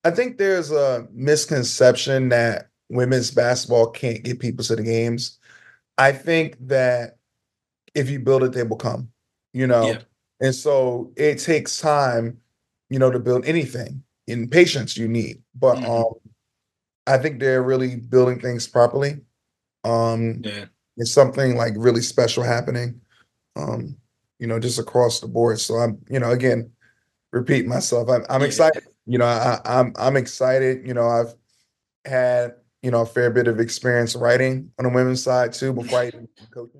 I think there's a misconception that women's basketball can't get people to the games. I think that if you build it, they will come, you Yeah. know. And so it takes time, to build anything. And patience you need. But Hmm. I think they're really building things properly. Um, Yeah. it's something like really special happening, um, just across the board. So I'm, again, repeat myself. I'm Yeah. excited. I'm excited. I've had, a fair bit of experience writing on the women's side too before I even coaching.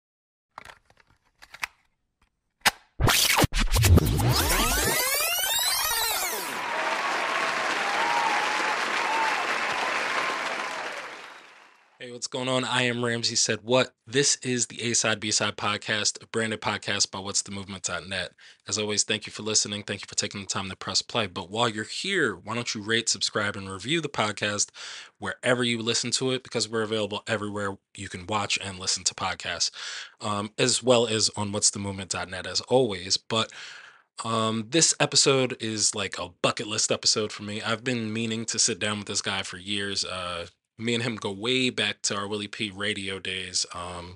Hey, what's going on? I am Ramsey Said What. This is the A Side B Side podcast, a branded podcast by What's the Movement.net. As always, thank you for listening. Thank you for taking the time to press play. But while you're here, why don't you rate, subscribe, and review the podcast wherever you listen to it, because we're available everywhere you can watch and listen to podcasts, as well as on What's the Movement.net as always. But this episode is like a bucket list episode for me. I've been meaning to sit down with this guy for years. Me and him go way back to our Willie P radio days.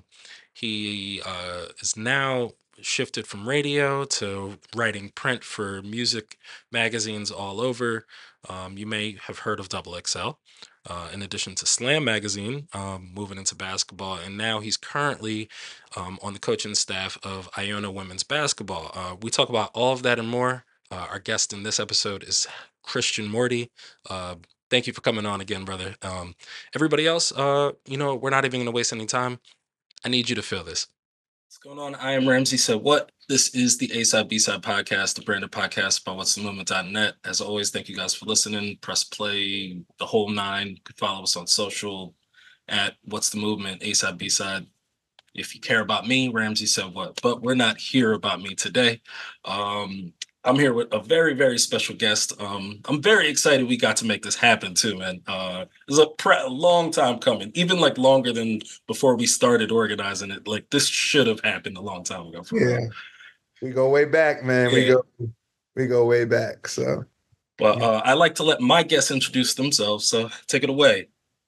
He is now shifted from radio to writing print for music magazines all over. You may have heard of Double XL. In addition to Slam Magazine, moving into basketball, and now he's currently on the coaching staff of Iona Women's Basketball. We talk about all of that and more. Our guest in this episode is Christian Morty. Uh, Thank you for coming on again, brother. Everybody else, we're not even going to waste any time. I need you to feel this. What's going on? I am Ramsey Said What. This is the A Side B Side podcast, the branded podcast by What's the Movement.net. As always, thank you guys for listening. Press play, the whole nine. You can follow us on social at What's the Movement, A Side B Side. If you care about me, Ramsey Said What. But we're not here about me today. Um, I'm here with a very, very special guest. I'm very excited we got to make this happen too, man. It was a long time coming, even like longer than before we started organizing it. Like this should have happened a long time ago, for real. Yeah, we go way back, man. We Yeah. go way back. So But yeah. I like to let my guests introduce themselves. So take it away.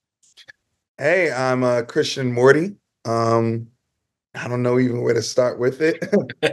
Hey, I'm Christian Morty. Um, I don't know even where to start with it.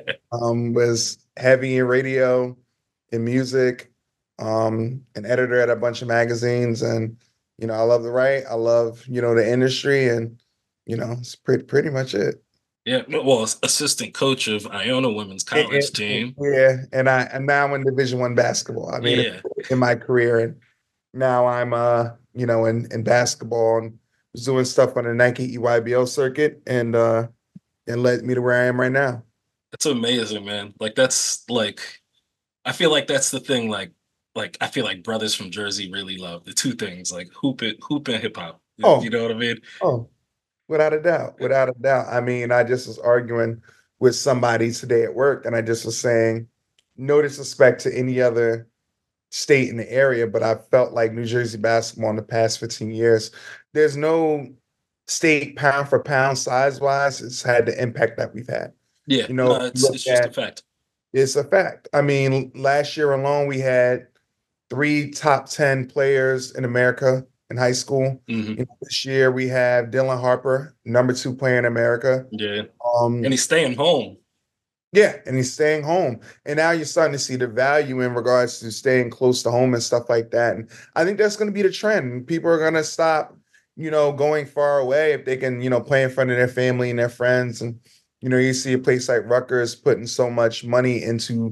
Was heavy in radio, in music, an editor at a bunch of magazines, and I love to write. I love the industry, and it's pretty much it. Yeah, well, assistant coach of Iona women's college team. Yeah, and now I'm in Division 1 basketball. I mean, Yeah. in my career, and now I'm in basketball and was doing stuff on the Nike EYBL circuit, and led me to where I am right now. That's amazing, man. Like that's like I feel like that's the thing, like I feel like brothers from Jersey really love the two things, like hoop and hip hop. You Oh, know what I mean? oh, without a doubt, without a doubt. I mean, I just was arguing with somebody today at work, and I just was saying, no disrespect to any other state in the area, but I felt like New Jersey basketball in the past 15 years, there's no state pound for pound size wise, it's had the impact that we've had. Yeah, no, it's Look it's just a at fact. it's a fact. I mean, last year alone, we had three top 10 players in America in high school. Hmm. This year we have Dylan Harper, number 2 player in America. Yeah, and Um, he's staying home. yeah, and he's staying home. And now you're starting to see the value in regards to staying close to home and stuff like that. And I think that's going to be the trend. People are going to stop, going far away if they can, play in front of their family and their friends. And, you see a place like Rutgers putting so much money into,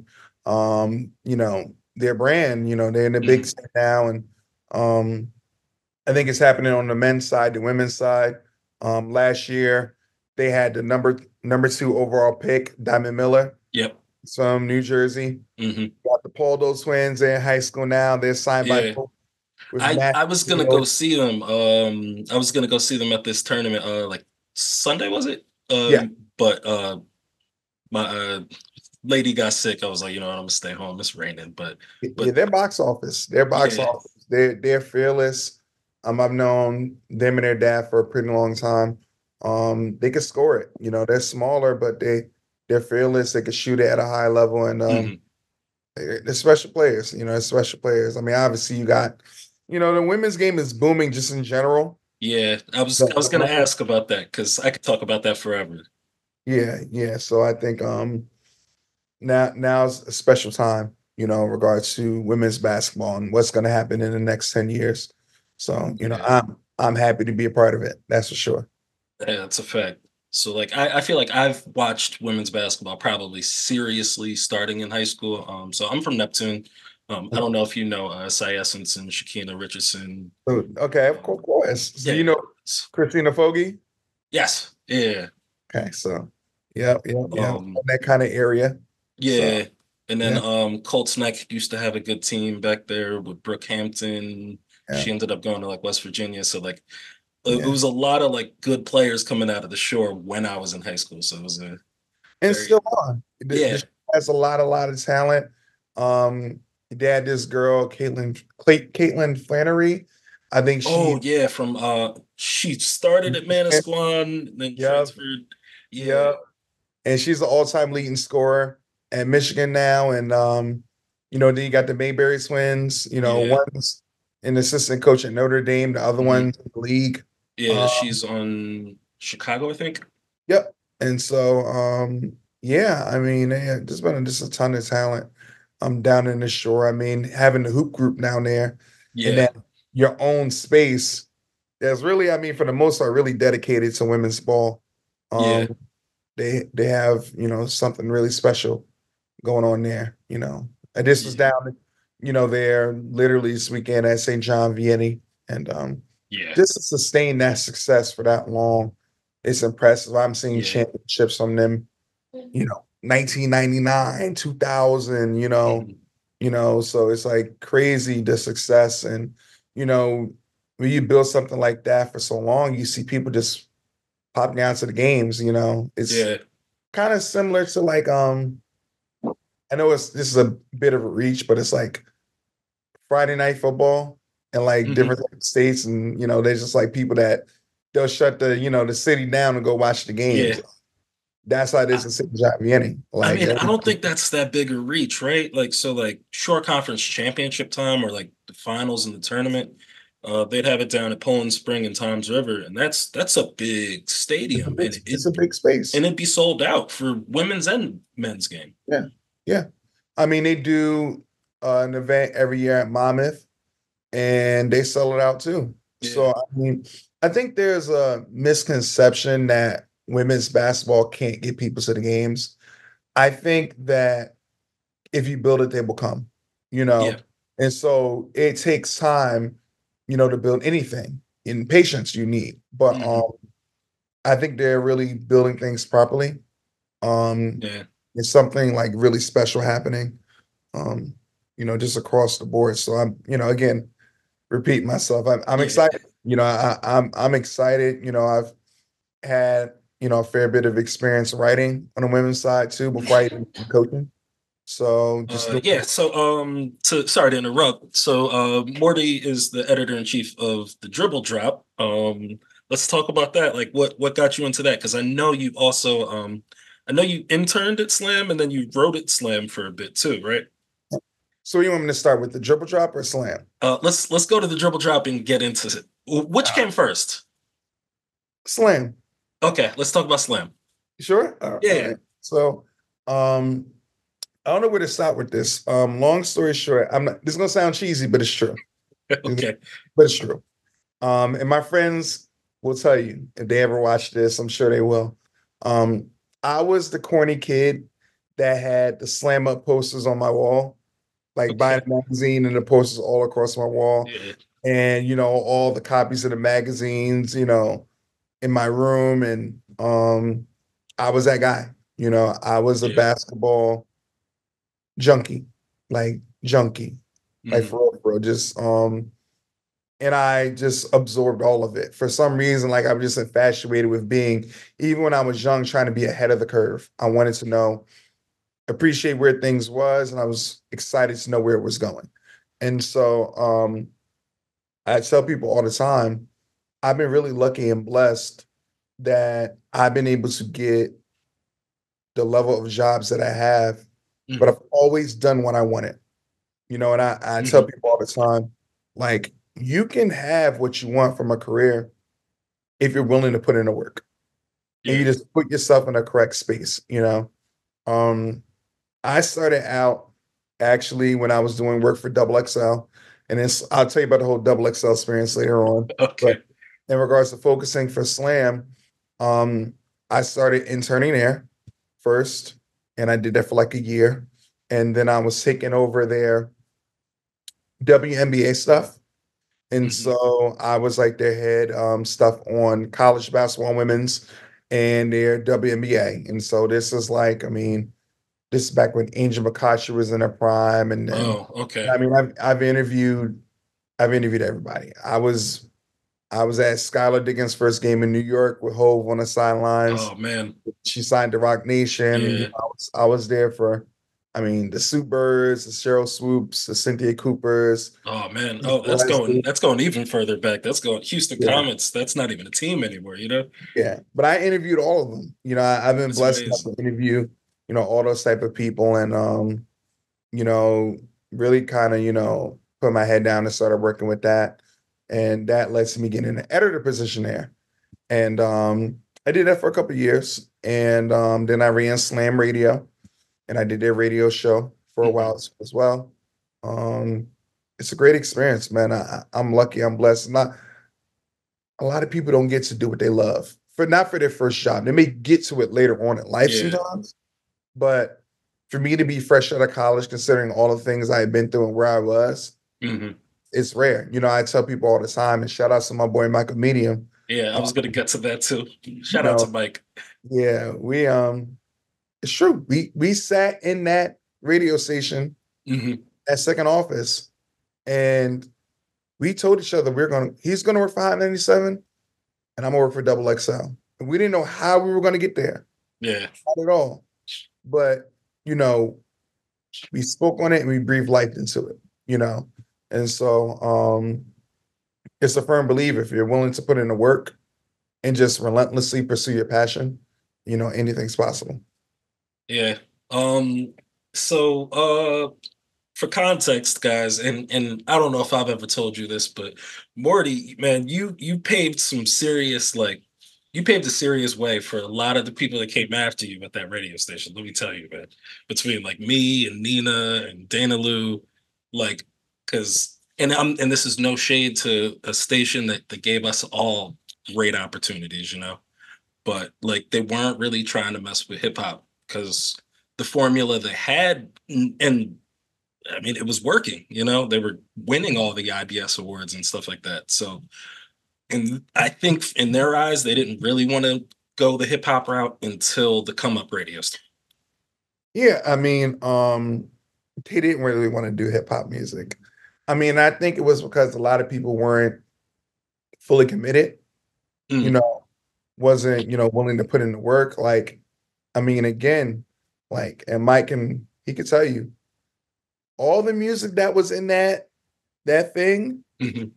their brand. They're in the Big Hmm. Ten now. And um, I think it's happening on the men's side, the women's side. Last year, they had the number 2 overall pick, Diamond Miller Yep. from New Jersey. Hmm. Got the Poldo twins. They're in high school now. They're signed by Yeah. Coach with I massive was gonna go deals. see them. I was gonna go see them at this tournament. Like Sunday was it? Yeah, But my lady got sick. I was like, you know what, I'm gonna stay home. It's raining, yeah. but Their box office. Their box yeah. office. They're fearless. I've known them and their dad for a pretty long time. They can score it. They're smaller, but they're fearless. They can shoot it at a high level, and Mhm. The special players, special players. I mean, obviously you got, the women's game is booming just in general. Yeah, I was gonna The- ask about that because I could talk about that forever. yeah, yeah. So I think now's a special time, in regards to women's basketball and what's going to happen in the next 10 years. So, Yeah, I'm happy to be a part of it. That's for sure. yeah, that's a fact. So like I feel like I've watched women's basketball probably seriously starting in high school. So I'm from Neptune. I don't know if you know Cy Essence and Shakina Richardson. So, okay, of Um, course. So, yeah. Christina Fogey? Yes. Yeah. Okay, so, yeah, Um, that kind of area. So, yeah. And then yeah, Colts Neck used to have a good team back there with Brooke Hampton. yeah, She ended up going to like West Virginia. So like it yeah. was a lot of like good players coming out of the shore when I was in high school. So it was a And very still on. The yeah. show has a lot of talent. Um, they had this girl, Caitlin Flannery. I think Oh she, yeah, from she started at Manasquan, then yep, transferred. Yeah, yep. And she's the all-time leading scorer at Michigan now. And then you got the Mayberry twins, yeah. one's an assistant coach at Notre Dame, the other Hmm. one's in the league. Yeah, Uh, she's on Chicago, I think. yep. And so yeah, I mean, there's been just a ton of talent down in the shore. I mean, having the hoop group down there and Yeah, then your own space that's really, I mean, for the most part, really dedicated to women's ball. yeah, Um, they have, something really special going on there, And this was yeah, down, there literally this weekend at St. John Vianney. And yeah, just to sustain that success for that long, it's impressive. I'm seeing yeah. championships from them, 1999, 2000, Mhm. so it's like crazy the success. And, you know, when you build something like that for so long, you see people just popping out to the games, It's Yeah. kind of similar to like I know this is a bit of a reach, but it's like Friday night football and like Hmm. different states, and there's just like people that they'll shut the city down and go watch the games. Yeah. That's how it I, is in St. John Vianney. I Like mean, I don't think that's that big a reach, right? Like, so like short conference championship time or like the finals in the tournament, they'd have it down at Poland Spring and Toms River, and that's a big stadium, and it's a big space. it'd be sold out for women's and men's game. Yeah, yeah. I mean, they do an event every year at Monmouth, and they sell it out too. Yeah. So I mean, I think there's a misconception that women's basketball can't get people to the games. I think that if you build it, they will come, you Yeah. know. And so it takes time, to build anything. And patience you need. But Hmm. I think they're really building things properly. Um, Yeah. it's something like really special happening, um, just across the board. So again, repeat myself. I'm Yeah. excited. I'm excited. I've had a fair bit of experience writing on the women's side too before I even coaching. So just doing Yeah, so to sorry to interrupt. So Morty is the editor in chief of the Dribble Drop. Let's talk about that. Like what got you into that? Because I know you also I know you interned at Slam and then you wrote at Slam for a bit too, right? So you want me to start with the dribble drop or slam? Let's go to the Dribble Drop and get into it. Which Uh, came first? Slam. Okay, let's talk about Slam. You sure? All Yeah. right. So um I don't know where to start with this. Long story short, I'm not this is gonna sound cheesy, but it's true. Okay. But it's true. And my friends will tell you if they ever watch this, I'm sure they will. Um, I was the corny kid that had the slam up posters on my wall, like buying Okay. a magazine and the posters all across my wall, Yeah. and all the copies of the magazines, in my room. And I was that guy. I was a Yeah. basketball junkie, like junkie, like Hmm. for real. Just and I just absorbed all of it. For some reason, like I'm just infatuated with being, even when I was young, trying to be ahead of the curve. I wanted to know, appreciate where things was, and I was excited to know where it was going. And so I tell people all the time, I've been really lucky and blessed that I've been able to get the level of jobs that I have but Mhm. I've always done what I wanted. And I tell Mhm. people all the time, like, you can have what you want from a career if you're willing to put in the work and you Yeah. just put yourself in a correct space. Um, I started out actually when I was doing work for Double XL, and I'll tell you about the whole Double XL experience later on. But Okay. in regards to focusing for Slam, um, I started interning there first, and I did that for like a year, and then I was taking over their WNBA stuff. And Mhm. so I was like their head stuff on college basketball women's and their WNBA. And so this is like, I mean, this is back when Angel McCutcheon was in her prime. And then Oh, okay. I mean, I've interviewed everybody. I was at Skylar Diggins' first game in New York with Hove on the sidelines. Oh man. She signed to Rock Nation. Yeah. I was there for, I mean, the Sue Birds, the Cheryl Swoops, the Cynthia Coopers, Oh man. Keith Oh, Leslie. that's going even further back. That's going Houston Yeah. Comets. That's not even a team anymore. Yeah, but I interviewed all of them. I've been That's blessed enough to amazing. interview, all those type of people, and you know, really kind of, put my head down and started working with that, and that led to me getting an editor position there, and I did that for a couple of years, and then I ran Slam Radio, and I did their radio show for a Mhm. while as well. Um, it's a great experience, man. I'm lucky. I'm blessed. Not a lot of people don't get to do what they love for not for their first job. They may get to it later on in life Yeah. sometimes, but for me to be fresh out of college, considering all the things I had been through and where I was, Mhm. it's rare. I tell people all the time, and shout out to my boy Michael Medium. Yeah, I Um, was gonna get to that too. you Shout out to know, Mike. yeah, it's true. We sat in that radio station Mhm. at second office, and we told each other he's gonna work for Hot 97, and I'm gonna work for Double XL. And we didn't know how we were gonna get there. Yeah. Not at all. But, you know, we spoke on it and we breathed life into it. And so it's a firm belief if you're willing to put in the work and just relentlessly pursue your passion, anything's possible. Yeah. Um, so for context, guys, and I don't know if I've ever told you this, but Morty, man, you paved some serious you paved a serious way for a lot of the people that came after you at that radio station. Let me tell you, man. Between like me and Nina and Dana Lou, like, because and this is no shade to a station that gave us all great opportunities. But like they weren't really trying to mess with hip hop because the formula they had, and I mean, it was working. They were winning all the IBS awards and stuff like that. So, and I think in their eyes, they didn't really want to go the hip hop route until the come up radio station. Yeah, I mean, they didn't really want to do hip hop music. I mean, I think it was because a lot of people weren't fully committed, you Mm, know, wasn't, willing to put in the work. Like, I mean, again, like, and Mike he could tell you, all the music that was in that thing, mhm.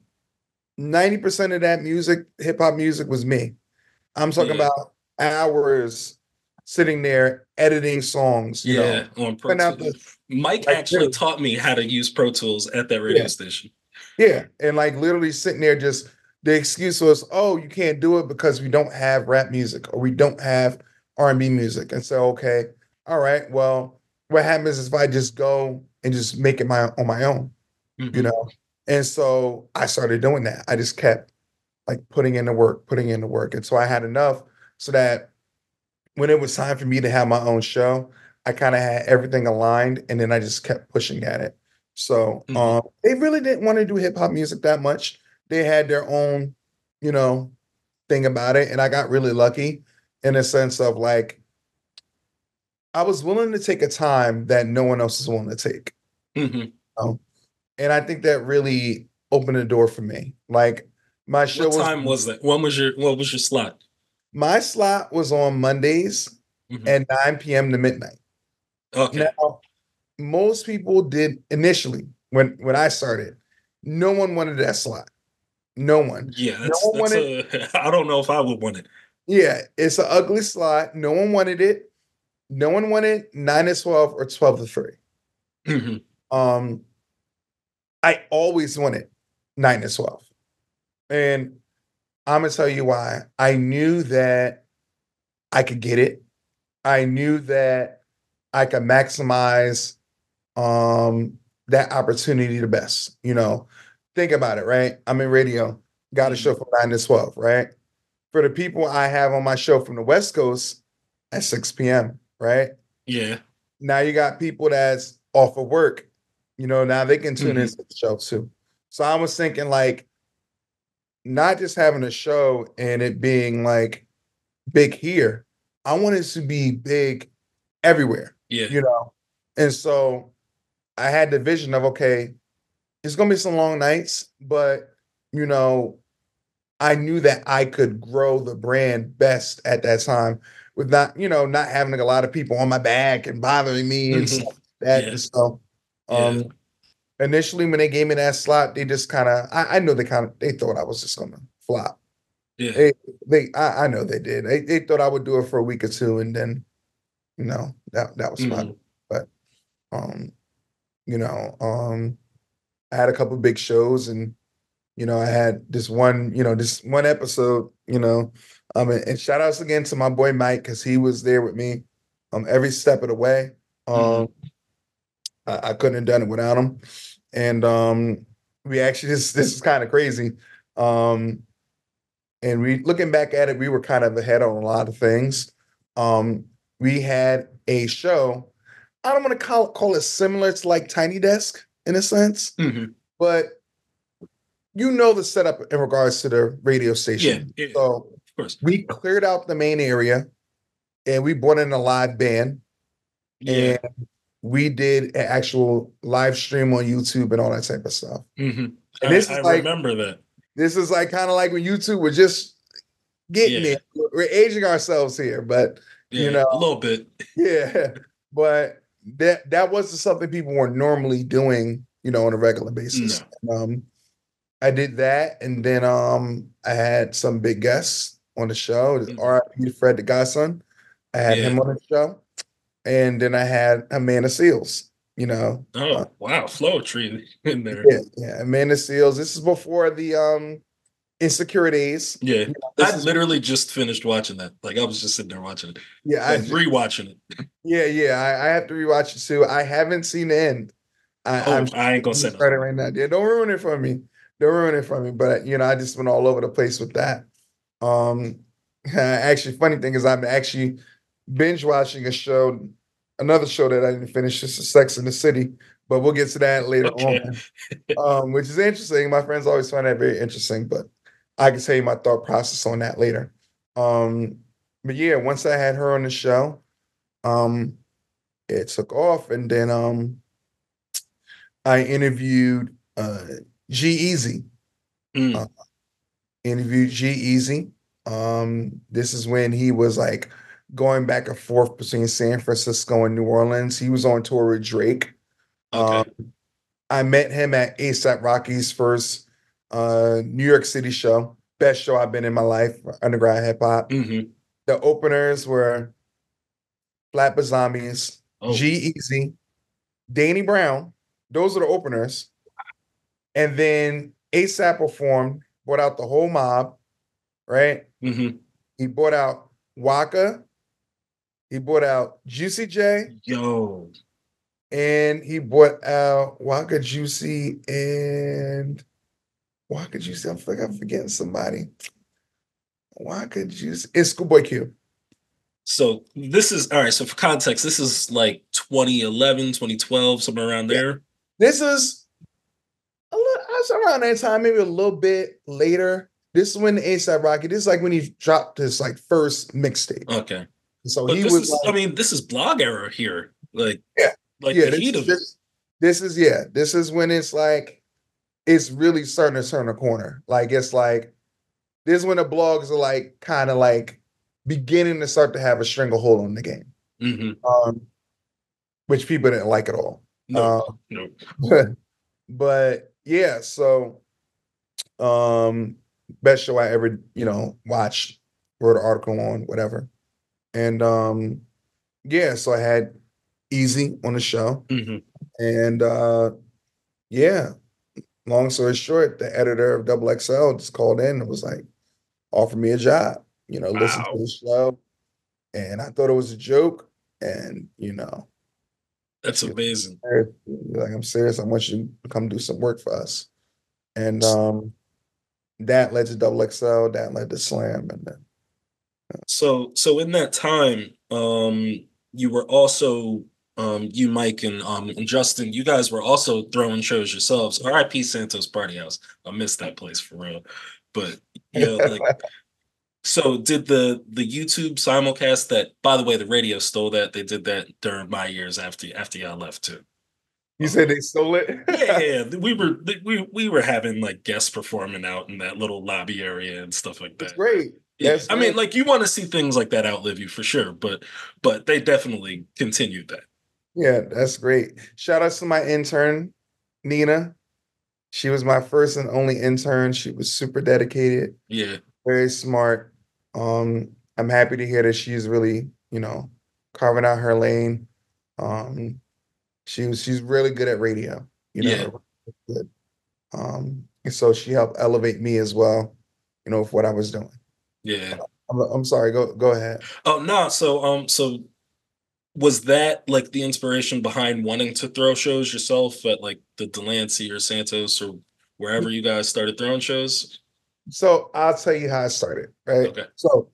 90% of that music, hip hop music, was me. I'm talking Yeah, about hours sitting there editing songs, yeah, on Pro putting out Tools. the Mike like actually literally, taught me how to use Pro Tools at that radio yeah, station. yeah. And like literally sitting there just the excuse was, oh, you can't do it because we don't have rap music or we don't have R&B music. And so, okay, all right, well, what happens is if I just go and just make it on my own, you Hmm. know? And so I started doing that. I just kept like putting in the work, putting in the work. And so I had enough so that when it was time for me to have my own show, I kind of had everything aligned and then I just kept pushing at it. So Hmm. they really didn't want to do hip hop music that much. They had their own, you know, thing about it. And I got really lucky in a sense of like I was willing to take a time that no one else is willing to take. Hmm. Um, and I think that really opened the door for me. Like my show What was time was that? What was your slot? my slot was on Mondays Hmm. at 9 p.m. to midnight. Okay. Now, most people did initially when I started. No one wanted that slot. No one. Yeah, No that's one that's wanted. a I don't know if I would want it. Yeah, it's an ugly slot. No one wanted it. no one wanted 9 to 12 or 12 to 3. Mhm. Um, I always wanted 9 to 12. And I'm gonna tell you why. I knew that I could get it. I knew that I could maximize that opportunity the best. Think about it, right? I'm in radio, got a Mhm. show from 9 to 12, right? For the people I have on my show from the West Coast at 6 p.m., right? Yeah. Now you got people that's off of work, now they can tune Mhm. into the show too. So I was thinking like not just having a show and it being like big here. I want it to be big everywhere, Yeah. you know? And so I had the vision of, okay, it's gonna be some long nights, but you know, I knew that I could grow the brand best at that time with not having like, a lot of people on my back and bothering me and Mhm. stuff like that. Yeah. And so Yeah. initially when they gave me that slot, they just kind of I know they thought I was just gonna flop. Yeah. They I know they did. They thought I would do it for a week or two and then that was about Mhm. it. But um, you know, I had a couple big shows and I had this one episode, and shout outs again to my boy Mike because he was there with me every step of the way. Mhm. Um, I couldn't have done it without him. And we actually this is kind of crazy. Um, and we looking back at it, we were kind of ahead on a lot of things. Um, we had a show. I don't want to call it similar to like Tiny Desk in a sense, Mhm. but the setup in regards to the radio Yeah. station. Yeah. So Of course. we cleared out the main area and we brought in a live band Yeah. and we did an actual live stream on YouTube and all that type of stuff. Mhm. And I remember that. this is like kind of like when YouTube was just getting Yeah. there. We're aging ourselves here, but you Yeah. know, A little bit. yeah. But that wasn't something people were normally doing, on a regular basis. No. I did that, and then I had some big guests on the show. Mhm. R.I.P. to Fred the Godson. I had Yeah. him on the show, and then I had Amanda Seals. Oh, wow. Flow tree in there. Yeah, yeah, Amanda Seals. This is before the Insecure days. Yeah. I This is literally just finished watching that. Like I was just sitting there watching it. yeah, Like rewatching it. yeah. I have to rewatch it too. I haven't seen the end. I'm Oh, I ain't gonna say starting nothing. right now. Yeah, don't ruin it for me. Don't ruin it for me. But I just went all over the place with that. Um, actually, funny thing is, I'm actually binge watching another show that I didn't finish. This is Sex in the City, but we'll get to that later Okay. on. Which is interesting. My friends always find that very interesting, but I can tell you my thought process on that later. Um, but yeah, once I had her on the show, um, it took off, and then I interviewed G-Eazy. Mm, Uh, interviewed G-Eazy. This is when he was like going back and forth between San Francisco and New Orleans. He was on tour with Drake. Um, okay. I met him at ASAP Rocky's first New York City show. Best show I've been in my life, underground hip hop. Hmm. The openers were Flatbush Zombies, Oh. G-Eazy, Danny Brown. Those are the openers. And then ASAP performed, brought out the whole mob, right? Hmm. He brought out Waka, he brought out Juicy J, Yo. and he brought out Waka Juicy and Waka Juicy. I'm forgetting somebody. Waka Juicy. It's Schoolboy Q. So this is all right. So for context, this is like 2011, 2012, somewhere around Yeah. there. This is a little, I was around that time, maybe a little bit later. This is when ASAP Rocky, this is like when he dropped his like first mixtape. Okay. So But he this was is, I like, mean, this is blog era here. yeah, Like yeah, the heat of it. this is when it's like it's really starting to turn a corner. Like it's like this is when the blogs are like kind of like beginning to start to have a stranglehold on the game. Hmm. Um, which people didn't like at all. No, no. But, but yeah, so um best show I ever, watched, wrote an article on, whatever. And yeah, so I had Easy on the show. Hmm. And yeah, long story short, the editor of Double XL just called in and was like, offered me a job, listen to Wow, the show. And I thought it was a joke. And, that's she was amazing. like, I'm serious. I want you to come do some work for us. And that led to Double XL, that led to Slam. And then, So in that time, you were also you, Mike, and Justin, you guys were also throwing shows yourselves. R.I.P. Santos Party House. I miss that place for real. But yeah, like so did the YouTube simulcast that, by the way, the radio stole that. They did that during my years after y'all left too. you Um, said they stole it? yeah. We were having like guests performing out in that little lobby area and stuff like That's that. great. Yeah, That's I mean, great. like you want to see things like that outlive you for sure, but they definitely continued that. Yeah, that's great. Shout out to my intern, Nina. She was my first and only intern. She was super dedicated, Yeah, very smart. I'm happy to hear that she's really, carving out her lane. Um, she's really good at radio, yeah, good. And so she helped elevate me as well, for what I was doing. yeah. I'm sorry, go ahead. Oh no, so was that like the inspiration behind wanting to throw shows yourself at like the Delancey or Santos or wherever you guys started throwing shows? So I'll tell you how I started, right? Okay. So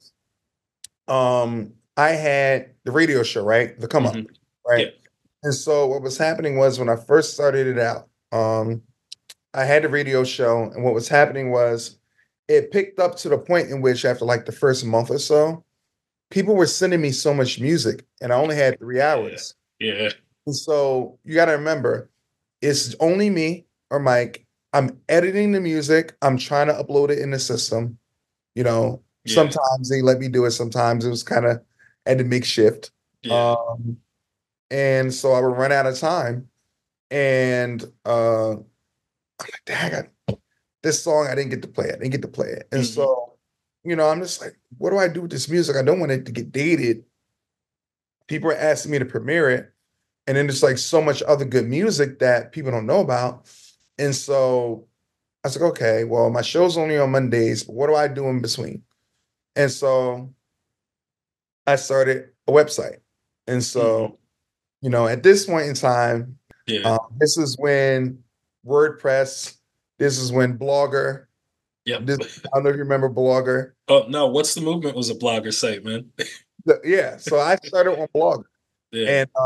I had the radio show, right? The Come Hmm. Up, right? Yeah. And so what was happening was when I first started it out, I had the radio show, and what was happening was it picked up to the point in which after like the first month or so, people were sending me so much music, and I only had three Yeah. hours. Yeah. And so you got to remember, it's only me or Mike. I'm editing the music. I'm trying to upload it in the system. Yeah. Sometimes they let me do it. Sometimes it was kind of at the makeshift. Yeah. Um, and so I would run out of time. And I'm like, dang, this song, I didn't get to play it. I didn't get to play it. And Hmm. so, I'm just like, what do I do with this music? I don't want it to get dated. People are asking me to premiere it. And then there's like so much other good music that people don't know about. And so I was like, okay, well, my show's only on Mondays, but what do I do in between? And so I started a website. And Hmm. so, at this point in time, Yeah. this is when WordPress, this is when Blogger, Yep. this, I don't know if you remember Blogger. Oh no, What's the Movement was a blogger site, man. Yeah, so I started on Blogger. Yeah. And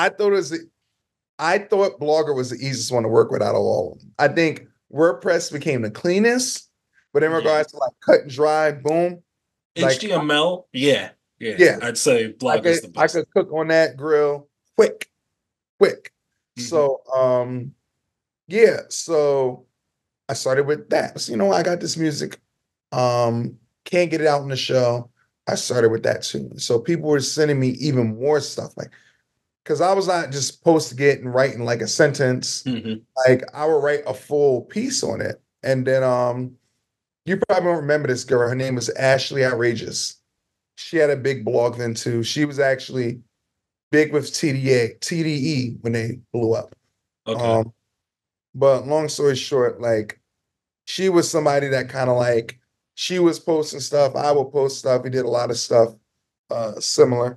I thought Blogger was the easiest one to work with out of all of them. I think WordPress became the cleanest, but in Yeah. regards to like cut and dry, boom, like HTML, yeah. Yeah. yeah, I'd say I blogger's could the I best. could cook on that grill quick, quick. Hmm. So yeah, so I started with that. So, I got this music. Can't get it out in the show. I started with that too. So people were sending me even more stuff, like because I was not just supposed to get and writing like a sentence. Hmm. Like I would write a full piece on it. And then you probably don't remember this girl. Her name was Ashley Outrageous. She had a big blog then too. She was actually big with TDE when they blew up. Okay. Um, but long story short, like she was somebody that kind of like she was posting stuff, I would post stuff. We did a lot of stuff similar.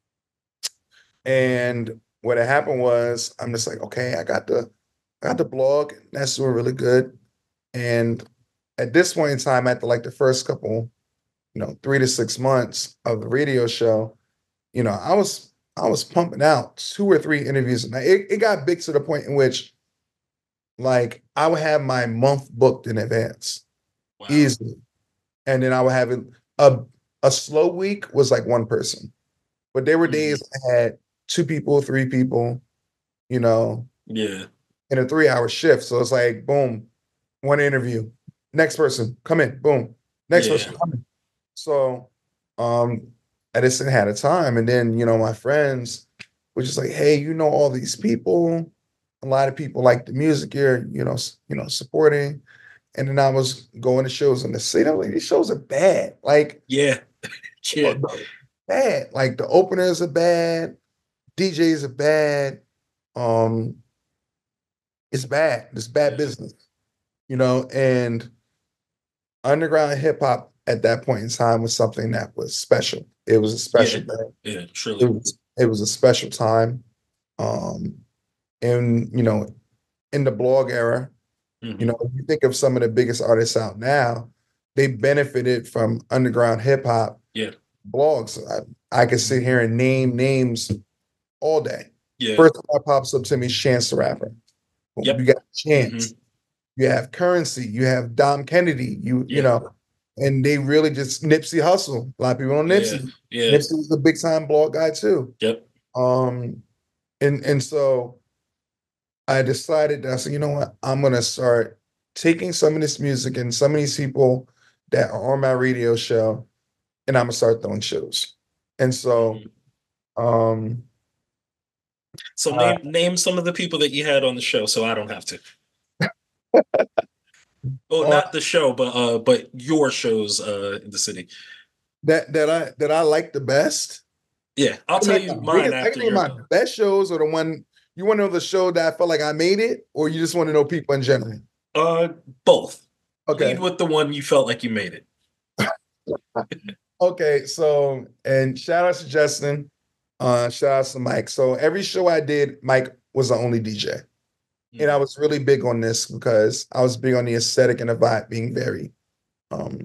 And what had happened was I'm just like, okay, I got the blog, that's doing really good. And at this point in time, after like the first couple, 3 to 6 months of the radio show, I was pumping out 2 or 3 interviews a night. It got big to the point in which like I would have my month booked in advance Wow. easily. And then I would have a a slow week was like one person. But there were Hmm. days I had 2 people, 3 people, you know, Yeah. in a 3 hour shift. So it's like, boom, one interview. Next person, come in, boom. Next Yeah. person, come in. So um I just didn't have the time. And then, my friends were just like, hey, all these people. A lot of people like the music you're, supporting. And then I was going to shows in the city. I'm like, these shows are bad. Like Yeah. Yeah. bad. Like the openers are bad, DJs are bad. Um, it's bad. It's bad Yeah. business, and underground hip hop at that point in time was something that was special. It was a Yeah. special thing. Yeah. It Truly. was it was a special time. Um, and in the blog era, Hmm. if you think of some of the biggest artists out now, they benefited from underground hip hop Yeah. blogs. I could sit here and name names all day. Yeah. First one that pops up to me is Chance the Rapper. Boom. You Yep. got Hmm. Chance, you have Currency, you have Dom Kennedy, Yeah. and they really just Nipsey Hussle. A lot of people know Yeah. Nipsey. Yeah. Nipsey was a big time blog guy too. Yep. Um, and so I decided that I said, you know what, I'm gonna start taking some of this music and some of these people that are on my radio show, and I'm gonna start throwing shows. And so Hmm. um So uh, name some of the people that you had on the show, so I don't have to. Oh, on not the show, but your shows in the city. that I like the best. Yeah, I'll tell you mine I can after think of you're my done. best shows or the one you want to know the show that I felt like I made it, or you just want to know people in general. Uh, Both. Lead Okay. with the one you felt like you made it. Okay, so and shout out to Justin, shout out to Mike. So every show I did, Mike was the only DJ. And I Mhm. was really big on this because I was big on the aesthetic and the vibe being um,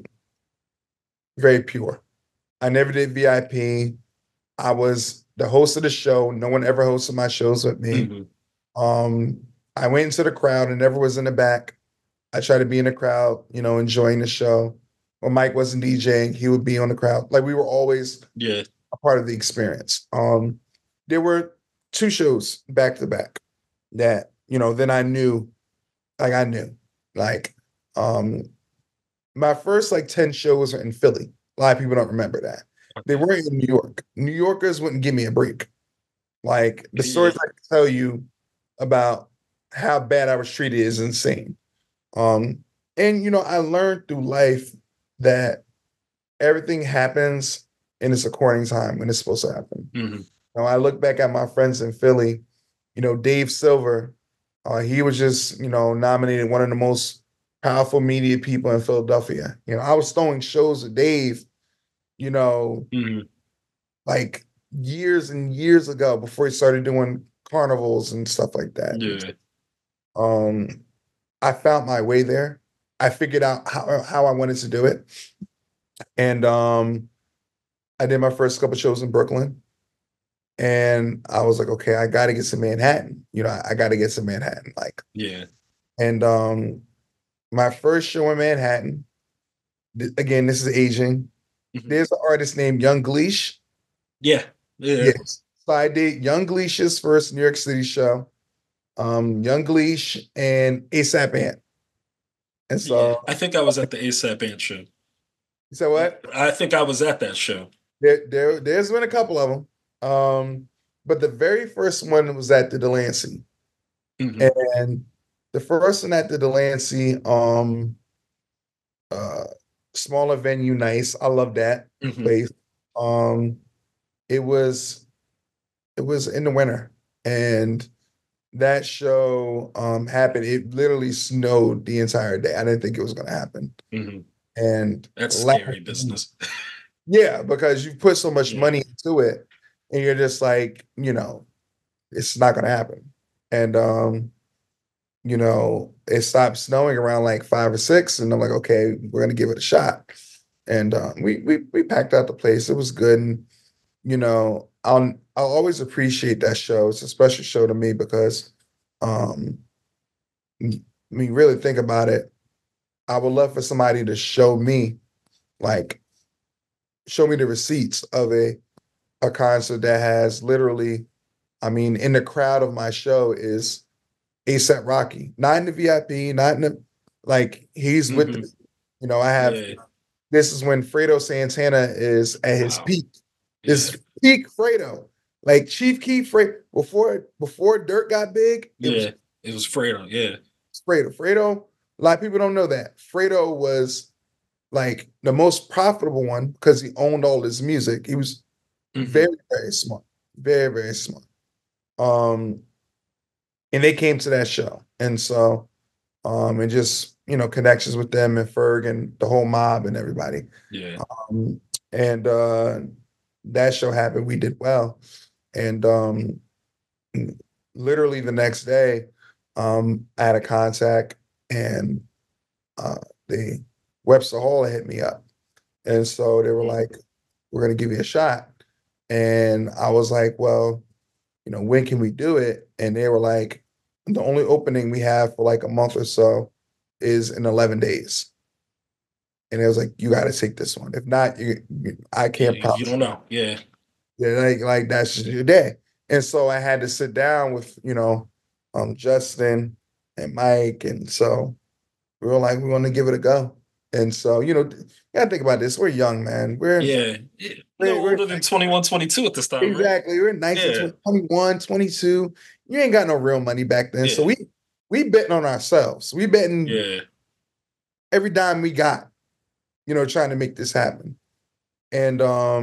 very pure. I never did VIP. I was the host of the show. No one ever hosted my shows with me. Mhm. Um, I went into the crowd and never was in the back. I tried to be in the crowd, enjoying the show. When Mike wasn't DJing, he would be on the crowd. Like we were always Yeah. a part of the experience. There were two shows back to back that, then I knew. Like, um, my first like 10 shows are in Philly. A lot of people don't remember that. They Okay. weren't in New York. New Yorkers wouldn't give me a break. Like the Yeah. stories I can tell you about how bad I was treated is insane. Um, and I learned through life that everything happens in its according time when it's supposed to happen. Mhm. I look back at my friends in Philly, Dave Silver, he was just, nominated one of the most powerful media people in Philadelphia. I was throwing shows with Dave, you know, Mhm. like years and years ago before he started doing carnivals and stuff like that. Yeah. Um, I found my way there. I figured out how I wanted to do it. And I did my first couple shows in Brooklyn. And I was like, okay, I gotta get to Manhattan. I gotta get to Manhattan. Like, Yeah. and my first show in Manhattan, again, this is aging. Mhm. There's an artist named Young Gleesh. Yeah. Yeah. Yes. So I did Young Gleesh's first New York City show. Young Gleesh and ASAP Ant. And Yeah. so I think I was at the ASAP Band show. you said what? I think I was at that show. There's been a couple of them. But the very first one was at the Delancey. Mhm. And the first one at the Delancey, uh, smaller venue, nice. I love that Mhm. place. Um, it was it was in the winter, and that show happened. It literally snowed the entire day. I didn't think it was going to happen, Mhm. and That's last, scary business. yeah, because you put so much Yeah. money into it, and you're just like, it's not going to happen. And it stopped snowing around like 5 or 6, and I'm like, okay, we're gonna give it a shot. And we packed out the place. It was good, and I'll always appreciate that show. It's a special show to me because, um, I mean, really think about it. I would love for somebody to like, show me the receipts of a concert that has literally, I mean, in the crowd of my show is ASAP Rocky, not in the VIP, not in the like he's with Mhm. the, I have Yeah. this is when Fredo Santana is at his Wow. peak. Yeah. This peak Fredo. Like Chief Keef before Dirt got big, it was Yeah. It was Fredo. Yeah. Fredo. Fredo, a lot of people don't know that. Fredo was like the most profitable one because he owned all his music. He was Hmm. Very, very smart. Very, very smart. Um, and they came to that show. And so and just, connections with them and Ferg and the whole mob and everybody. Yeah. Um, and that show happened. We did well. And literally the next day, I had a contact and uh, the Webster Hall hit me up. And so they were Mhm. like, we're going to give you a shot. And I was like, well, when can we do it? And they were like, the only opening we have for like a month or so is in 11 days. And it was like, you got to take this one. If not, I Yeah. can't You promise. don't know. Yeah. Yeah, like that's just your day. And so I had to sit down with, Justin and Mike. And so we were like, we want to give it a go. And so, you gotta think about this. We're young, man. Yeah. Yeah. No We're older than 21, 22 at this time, right? exactly, we're 19, Yeah. 20, 21, 22. You ain't got no real money back then. So Yeah. we betting on ourselves. We betting Yeah. every dime we got, trying to make this happen. And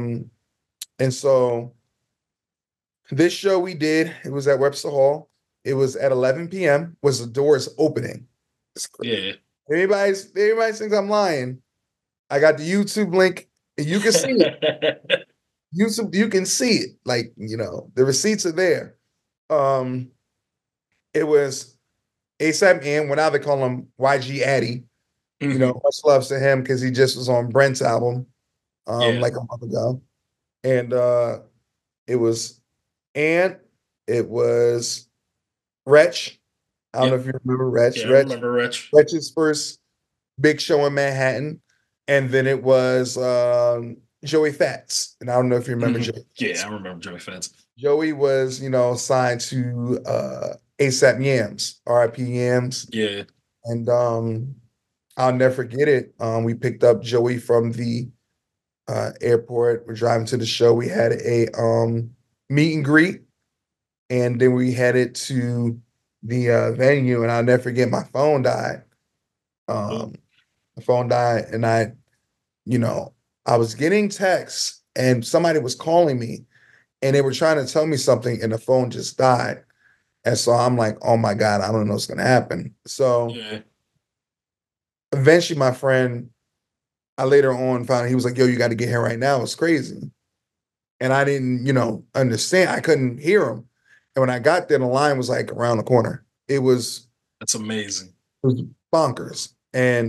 so this show we did, it was at Webster Hall. It was at 11 p.m. was the doors opening. It's crazy. Yeah. Everybody thinks I'm lying. I got the YouTube link, and you can see it. YouTube, you can see it. Like, the receipts are there. Um, it was ASAP and well, now they call him YG Addy. Hmm. Much love to him because he just was on Brent's album Yeah. like a month ago. And it was Ant, it was Wretch. I don't know Yep. if you remember Wretch. Yeah. I remember Rich. Wretch's first big show in Manhattan. And then it was Joey Fats. And I don't know if you remember Hmm. Joey Yeah. Fats. I remember Joey Fats. Joey was, signed to ASAP Yams, RIP Yams. Yeah. And I'll never forget it. We picked up Joey from the airport. We're driving to the show. We had a meet and greet, and then we headed to the venue. And I'll never forget, my phone died. Oh. Um, the phone died, and you know, I was getting texts, and somebody was calling me, and they were trying to tell me something, and the phone just died. And so I'm like, oh my God, I don't know what's gonna happen. So Yeah. eventually, my friend, I later on found he was like, yo, you got to get here right now. It's crazy. And I didn't, understand. I couldn't hear him. And when I got there, the line was like around the corner. That's amazing. It was bonkers. And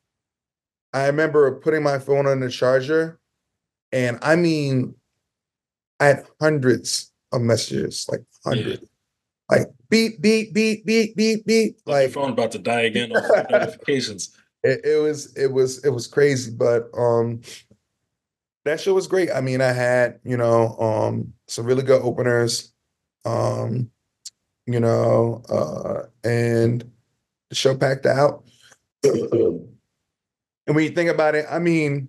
I remember putting my phone on the charger, and I mean, I had hundreds of messages, like Yeah. hundreds, like beep, beep, beep, beep, beep, beep. Like your Like phone about to die again off of the notifications. it was crazy. But that show was great. I mean, I had, some really good openers. Um, and the show packed out. And when you think about it, I mean,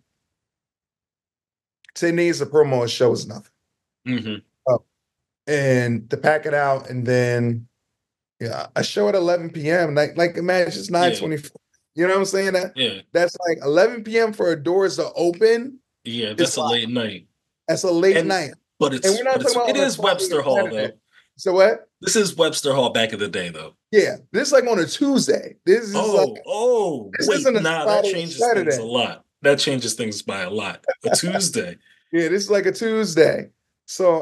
10 days of promo a show is nothing. Hmm. Oh, and to pack it out and then yeah, a show at 11 p.m. Like imagine it's Yeah. 9:24. You know what I'm saying? Yeah. That's like 11 p.m. for doors to open Yeah. is That's a late night. that's a late And night. And we're not talking about it on a is Friday or Webster Hall Saturday. though. So what? This is Webster Hall back in the day though. Yeah, this is like on a Tuesday. Oh, This wait, isn't a nah, that Friday or changes things a Saturday. lot. That changes things by a lot. A Tuesday. Yeah, this is like a Tuesday. So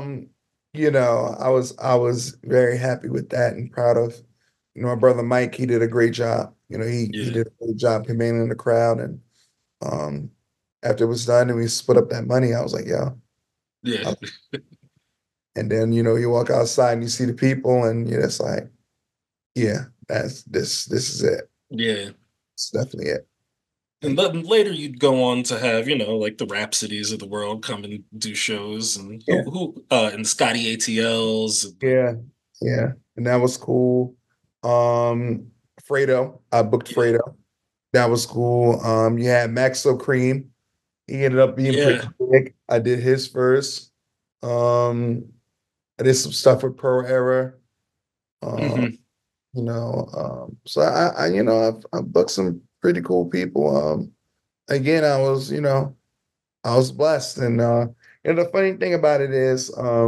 I was very happy with that and proud of my brother Mike. He did a great job. He Yeah. did a great job commanding the crowd. And um after it was done and we split up that money, I was like, yo. Yeah. I- And then you walk outside and you see the people and you're just like, yeah, this is it. Yeah. It's definitely it. And then later you'd go on to have, like the Rhapsodies of the world come and do shows and Yeah. and Scotty ATLs. Yeah. Yeah. And that was cool. Fredo, I booked Yeah. Fredo. That was cool. You had Maxo Cream. He ended up being pretty Yeah. big. I did his first. Um, I did some stuff with Pro Era. Um, Hmm. so I've booked some pretty cool people. Again, I was blessed, and And the funny thing about it is,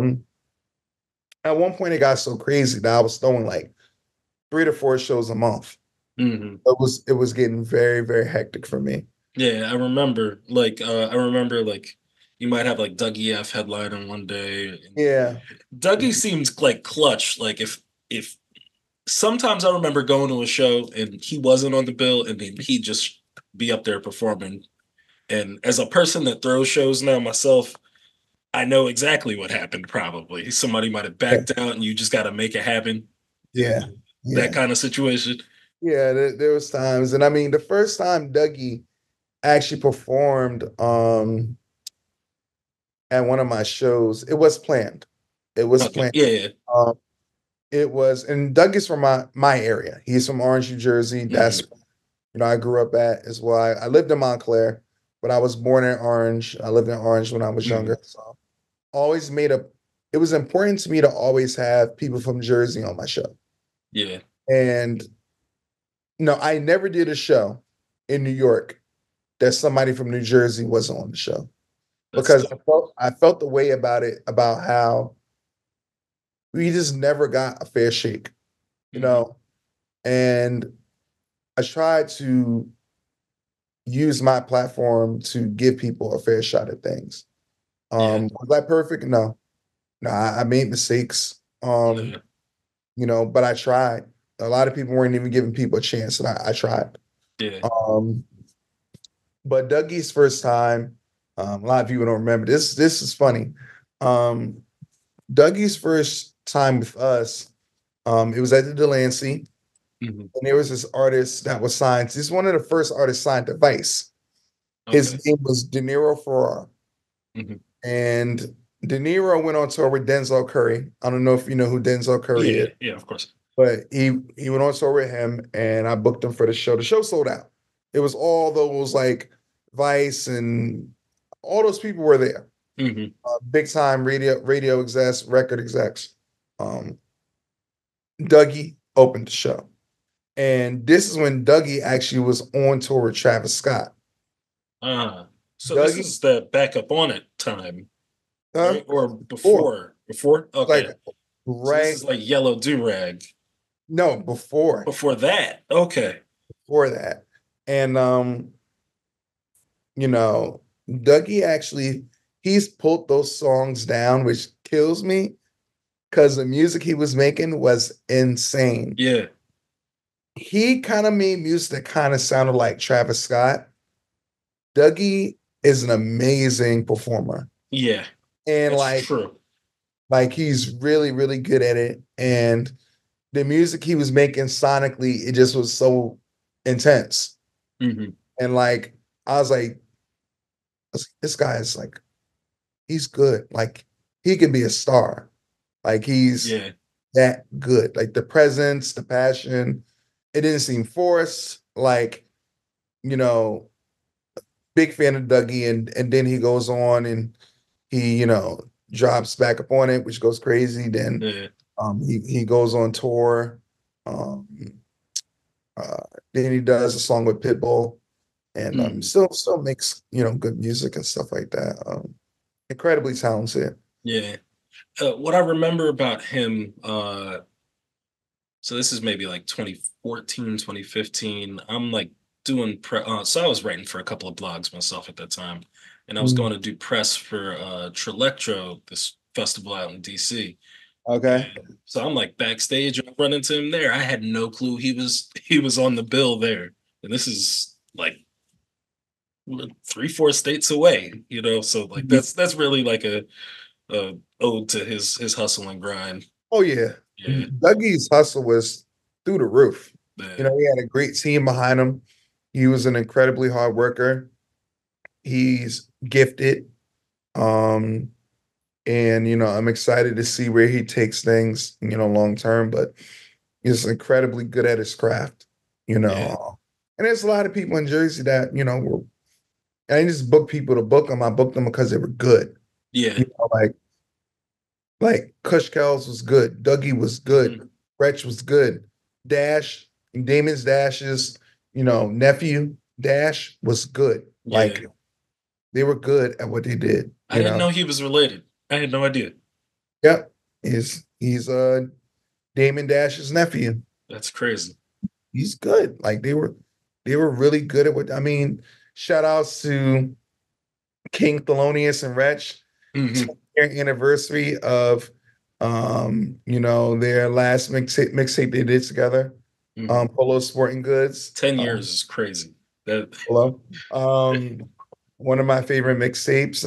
at one point it got so crazy that I was throwing like 3 to 4 shows a month. Hmm. It was getting very, very hectic for me. Yeah, I remember like you might have like Dougie F headline on one day. Yeah. Dougie seems like clutch. Like if sometimes I remember going to a show and he wasn't on the bill and then he'd just be up there performing. And as a person that throws shows now myself, I know exactly what happened probably. Somebody might have Yeah. backed out and you just got to make it happen. Yeah. That Yeah. kind of situation. Yeah, there was times. And I mean, the first time Dougie actually performed at one of my shows, it was planned. It was Okay. planned. Yeah, yeah. Um, it was, and Dougie's from my area. He's from Orange, New Jersey. That's Mhm. I grew up at as well. I lived in Montclair, but I was born in Orange. I lived in Orange when I was Mhm. younger. So always made a it was important to me to always have people from Jersey on my show. Yeah. And no, I never did a show in New York that somebody from New Jersey wasn't on the show That's because dope. I felt the way about it, about how we just never got a fair shake, you Mhm. know. And I tried to use my platform to give people a fair shot at things. Yeah. Was I perfect? No. No, I made mistakes. Yeah. But I tried. A lot of people weren't even giving people a chance, and I tried. Yeah. Um, but Dougie's first time, a lot of people don't remember this. This is funny. Um, Dougie's first time with us, it was at the Delancey, Mhm. and there was this artist that was signed. He's one of the first artists signed to Vice. Okay. His name was De Niro Ferrar. Mhm. And De Niro went on tour with Denzel Curry. I don't know if you know who Denzel Curry is, Yeah. Yeah. Of course. but he went on tour with him, and I booked him for the show. The show sold out. It was all those like Vice and all those people were there. Mhm. Big time radio execs, record execs. Um, Dougie opened the show, and this is when Dougie actually was on tour with Travis Scott. Ah. So this Dougie, is the backup on it time, huh? right? Or Before, before? Before? like Okay. So this right, is like Yellow Do-Rag. no, before Before that. Okay. before that. And you know, Dougie actually he's pulled those songs down, which kills me because the music he was making was insane. Yeah. He kind of made music that kind of sounded like Travis Scott. Dougie is an amazing performer. Yeah. And That's like true. he's really, really good at it. And the music he was making sonically, it just was so intense. Mhm. And like I was like, this guy is like he's good. Like he could be a star. Like he's Yeah. that good. Like the presence, the passion. It didn't seem forced. Like, you know, big fan of Dougie, and then he goes on and he, drops back up on it, which goes crazy. Then Yeah. he goes on tour. Um uh then he does a song with Pitbull and Mhm. still makes, good music and stuff like that. Incredibly talented. Yeah. What I remember about him, so this is maybe like 2014, 2015. I'm like doing so I was writing for a couple of blogs myself at that time, and I was Mm, going to do press for Trilectro, this festival out in DC. okay. And so I'm like backstage, and I run into him there. I had no clue he was on the bill there, and this is like 3, 4 states away, So like Mhm. that's really like a ode to his hustle and grind. Oh yeah. Yeah, Dougie's hustle was through the roof. yeah, He had a great team behind him. He was an incredibly hard worker. He's gifted. Um, and I'm excited to see where he takes things, long term, but he's incredibly good at his craft, you yeah, know. And there's a lot of people in Jersey that, were I didn't just book people to book them. I booked them because they were good. yeah. Like Kush Kells was good, Dougie was good, Mhm. Wretch was good, Dash, Damon's Dash's, nephew Dash was good. Yeah, Like they were good at what they did. I didn't know he was related. I had no idea. Yep. He's Damon Dash's nephew. That's crazy. He's good. Like they were really good at what I mean, shout outs to King Thelonious and Wretch, Hmm. 10-year anniversary of their last mixtape they did together. Hmm. Polo Sporting Goods. 10 years is crazy. That Polo. One of my favorite mixtapes,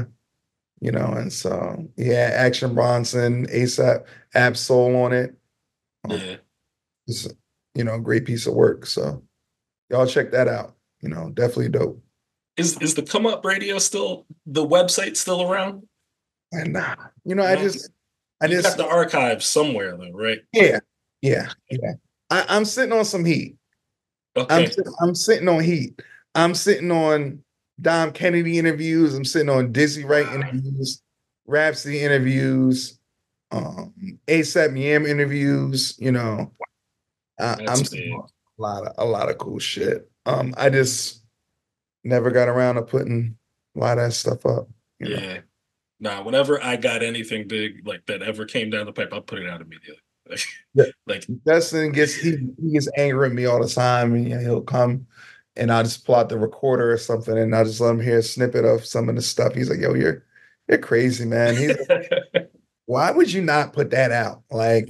and so yeah, Action Bronson, ASAP, Ab Soul on it. Um, yeah. it's a great piece of work. So y'all check that out. Definitely dope. Is the Come Up Radio still the website still around? And No, I you got just the archive somewhere though, right? yeah, yeah. I'm sitting on some heat. Okay. I'm sitting on heat. I'm sitting on Dom Kennedy interviews. I'm sitting on Dizzy Wright Wow. interviews, Rhapsody interviews, ASAP Yam interviews. I'm That's sitting big. on a lot of cool shit. I just never got around to putting a lot of that stuff up. You know, Yeah. Nah, whenever I got anything big like that ever came down the pipe, I'll put it out immediately. Like, Yeah. like Dustin he gets angry at me all the time, and he'll come, and I'll just pull out the recorder or something, and I'll just let him hear a snippet of some of the stuff. He's like, "Yo, you're crazy, man." He's like, "Why would you not put that out?" Like,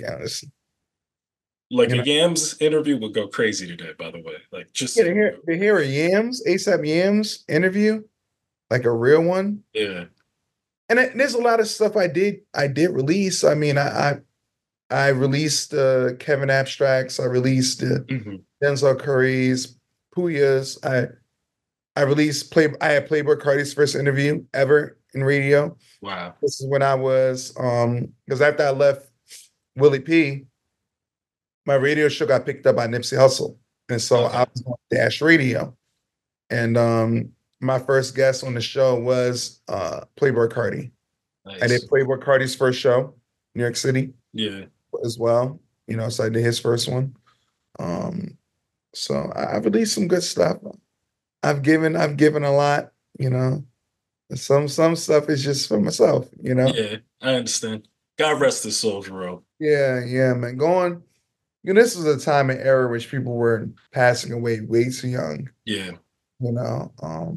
like you a know, Yams interview would go crazy today, by the way. Like just yeah, so to you hear know. to hear a ASAP Yams interview, like a real one, Yeah. and there's a lot of stuff I did release. I mean, I released Kevin Abstracts. I released Hmm. Denzel Curry's, Puya's. I released play. I had Playboy Cardi's first interview ever in radio. Wow. This is when I was because after I left Willie P, my radio show got picked up by Nipsey Hussle, and so I Okay. was on Dash Radio, and my first guest on the show was Playboy Cardi. I did Nice. Playboy Cardi's first show, New York City, Yeah. as well. So I did his first one. Um, so I released some good stuff. I've given a lot. You know, some stuff is just for myself. Yeah. I understand. God rest his soul, Jerome. Yeah, yeah, man. This was a time and era which people were passing away way too young. Yeah. You know,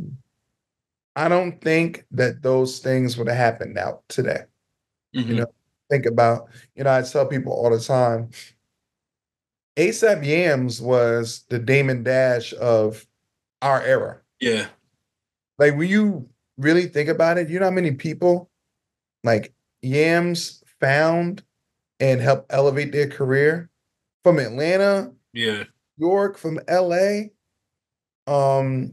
I don't think that those things would have happened now today. You Hmm. know, think about, I tell people all the time, ASAP Yams was the Damon Dash of our era. Yeah. Like, when you really think about it, you know how many people like Yams found and helped elevate their career from Atlanta, Yeah. York, from LA, um,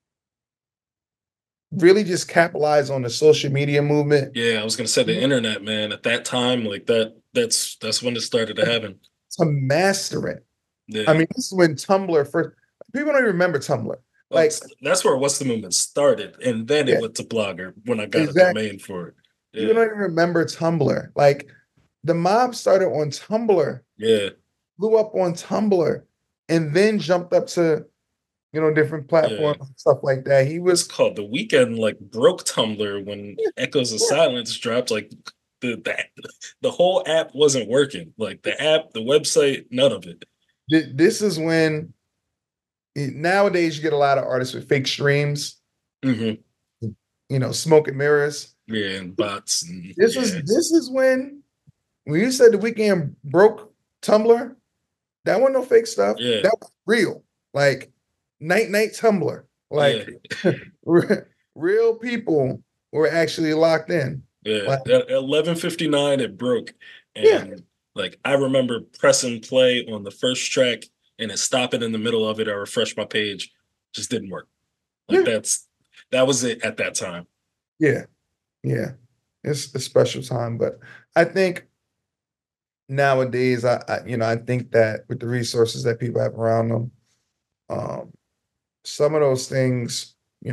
really just capitalize on the social media movement Yeah. I was gonna say the internet, man. At that time, like that's when it started to happen. to master it. I Yeah. mean, this is when Tumblr first, people don't even remember Tumblr. Well, Like, that's where What's the Movement started, and then it yeah, went to Blogger when I got a exactly. domain for it. People Yeah. don't even remember Tumblr. Like, the mob started on Tumblr, Yeah. blew up on Tumblr, and then jumped up to, different Yeah. platforms and stuff like that. He What's it was, called? The Weekend like broke Tumblr when yeah, Echoes of yeah. Silence dropped. Like the the whole app wasn't working. Like the app, the website, none of it. This is when nowadays you get a lot of artists with fake streams, Hmm. smoke and mirrors. Yeah, and bots and This is yeah, this is when you said the weekend broke Tumblr, that wasn't no fake stuff. yeah, That was real. Like, night Tumblr. yeah, Like, real people were actually locked in. yeah. Like, At 11:59, it broke, yeah, and like I remember pressing play on the first track and it stopping in the middle of it. I refreshed my page, just didn't work. Like yeah, that was it at that time. yeah, yeah. It's a special time, but I think nowadays, I think that with the resources that people have around them, um, some of those things,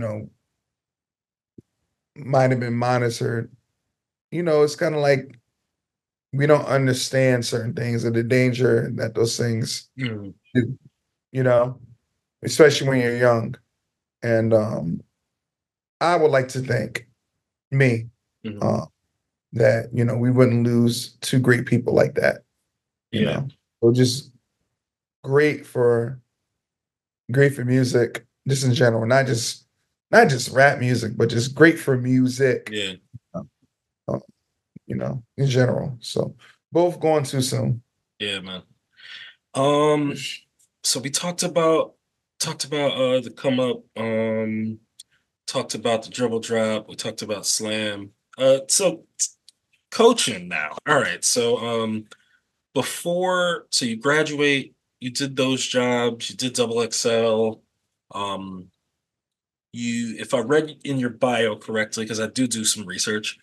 might have been monitored. It's kind of like we don't understand certain things and the danger that those things Mhm. do, you know, especially when you're young. And I would like to think me, Mhm. uh, that we wouldn't lose two great people like that. Yeah. So just great for great for music, just in general, not just rap music, but just great for music, Yeah. uh, in general. So both going too soon. Yeah, man. Um, so we talked about the come up, talked about the dribble drop, we talked about slam. So coaching now. All right. So before you graduate, you did those jobs, you did double XL. Um, you if I read in your bio correctly, because I do some research,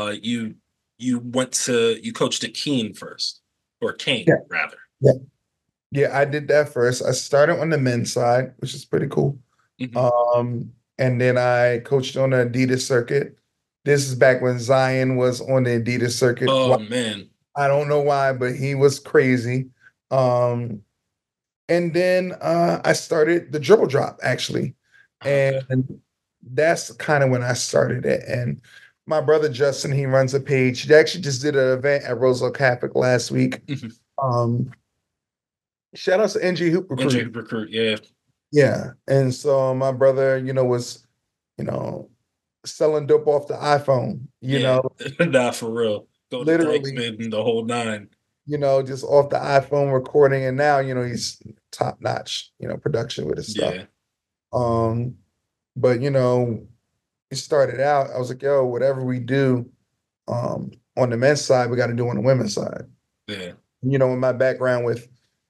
you coached at Keene first, or Kane Yeah, rather. yeah, yeah. I did that first. I started on the men's side, which is pretty cool. Hmm. Um, and then I coached on the Adidas circuit. This is back when Zion was on the Adidas circuit. Oh man. I don't know why, but he was crazy. Um, and then I started the dribble drop actually, Okay. and that's kind of when I started it. And my brother Justin, he runs a page. He actually just did an event at Roseville Catholic last week. Mhm. Um, Shout out to NG Hoop NJ Recruit. recruit, yeah. Yeah, and so my brother, was, you know, selling dope off the iPhone. Yeah. Nah, for real. Go to Literally, Dykeman and the whole nine. just off the iPhone recording, and now he's top notch, production with his stuff. Yeah. Um, but it started out, I was like, yo, whatever we do on the men's side, we got to do on the women's side. Yeah. In my background with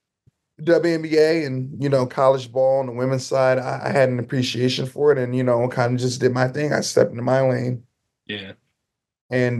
WNBA and college ball on the women's side, I had an appreciation for it, and kind of just did my thing. I stepped into my lane, Yeah. and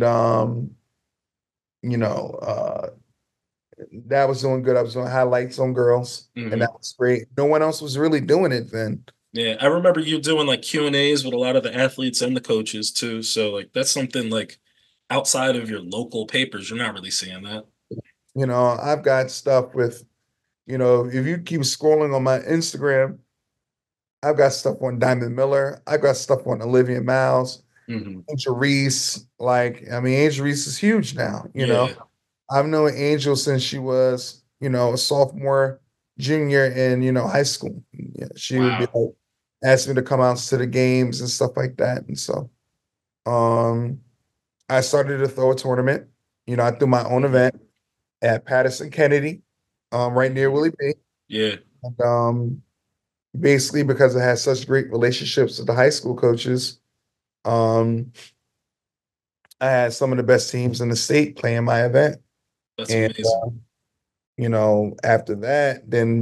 you know, uh, that was doing good. I was doing highlights on girls, and Hmm. that was great. No one else was really doing it then. Yeah. I remember you doing like Q&As with a lot of the athletes and the coaches too. So like that's something like outside of your local papers, you're not really seeing that. I've got stuff with, if you keep scrolling on my Instagram, I've got stuff on Diamond Miller. I've got stuff on Olivia Miles, Hmm. Angel Reese. Like, I mean, Angel Reese is huge now. Yeah. I've known Angel since she was, a sophomore, junior in, high school. Yeah, she would be Wow. like, ask me to come out to the games and stuff like that. And so, um, I started to throw a tournament. I threw my own Hmm. event at Patterson Kennedy, right near Hmm. Willie B. Yeah. And basically because I had such great relationships with the high school coaches, um, I had some of the best teams in the state playing my event. That's And amazing. after that, then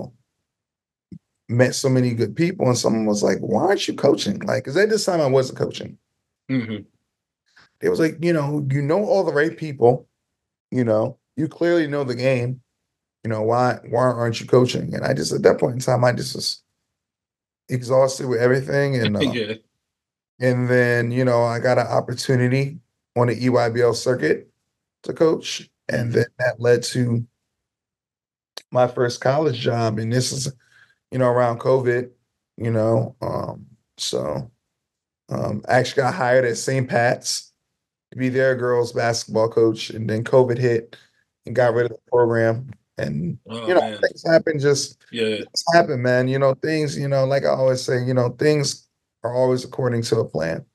met so many good people, and someone was like, "Why aren't you coaching?" Like, because at this time I wasn't coaching. Hmm. It was like, all the right people. You clearly know the game. Why aren't you coaching? And I just at that point in time, I just was exhausted with everything, Yeah. and then I got an opportunity on the EYBL circuit to coach, and Hmm. then that led to my first college job, and this is around COVID, so I actually got hired at St. Pat's to be their girls basketball coach, and then COVID hit and got rid Hmm. of the program. And Oh man. things happen, just Yeah. things happen, man. Things, like I always say, things are always according to a plan.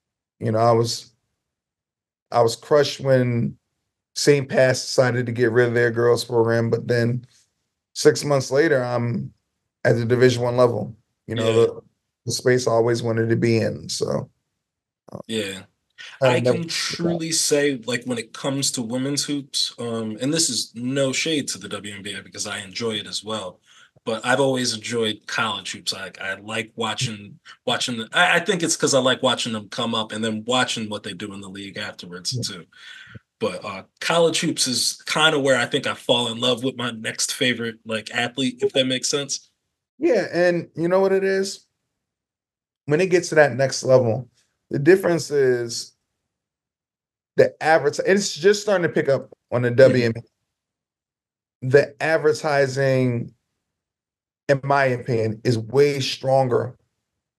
I was crushed when St. Pat's decided to get rid of their girls program, but then 6 months later, I'm at the Division 1 level. Yeah. The space I always wanted to be in. So Yeah. I I never. can truly say, like, when it comes to women's hoops, and this is no shade to the WNBA because I enjoy it as well. But I've always enjoyed college hoops. I like watching the. I think it's because I like watching them come up and then watching what they do in the league afterwards too. But college hoops is kind of where I think I fall in love with my next favorite like athlete, if that makes sense. Yeah, and you know what it is? When it gets to that next level, the difference is the advert. It's just starting to pick up on the Hmm. WNBA. The advertising, in my opinion, is way stronger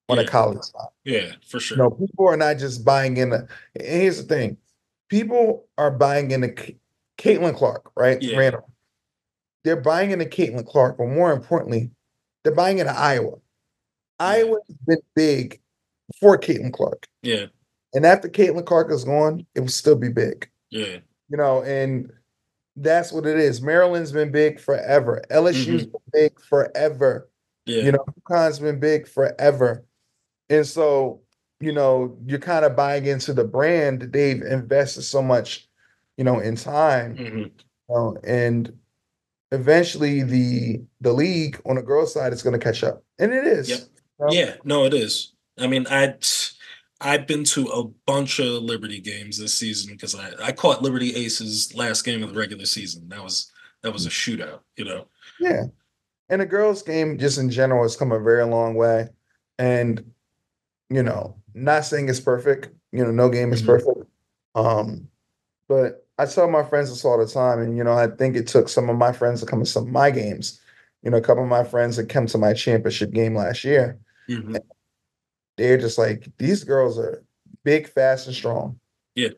on a Yeah. college side. Yeah, for You know, sure. people are not just buying in. And here's the thing: people are buying into Caitlin Clark, right? Yeah. Random. They're buying into Caitlin Clark, but more importantly, they're buying into Iowa. Yeah. Iowa's been big before Caitlin Clark, Yeah. and after Caitlin Clark is gone, it will still be big. Yeah. You know, and that's what it is. Maryland's been big forever. LSU's Hmm. been big forever. Yeah. You know, UConn's been big forever. And so, you know, you're kind of buying into the brand that they've invested so much, you know, in time. Hmm. And eventually the league on the girls' side is going to catch up. And it Yep. is. You know? Yeah. No, it is. I mean, I've been to a bunch of Liberty games this season because I caught Liberty Aces last game of the regular season. That was a shootout. Yeah. And the girls' game just in general has come a very long way. And, you know, not saying it's perfect, you know, no game is Hmm. perfect. Um, But I tell my friends this all the time, and you know, I think it took some of my friends to come to some of my games. You know, a couple of my friends that came to my championship game last year. Hmm. They're just like, these girls are big, fast, and strong, Yeah.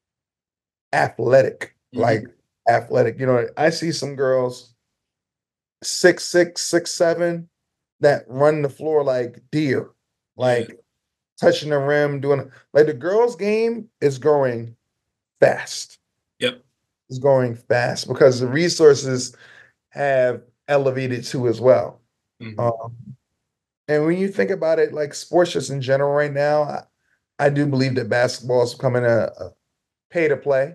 athletic, Hmm. like athletic. You know, I see some girls 6'6", 6'7", that run the floor like deer, Yeah. like touching the rim, doing like the girls' game is growing fast. Yep. Is growing fast because the resources have elevated too as well. Hmm. Um, and when you think about it, like sports just in general right now, I do believe that basketball is becoming a pay to play.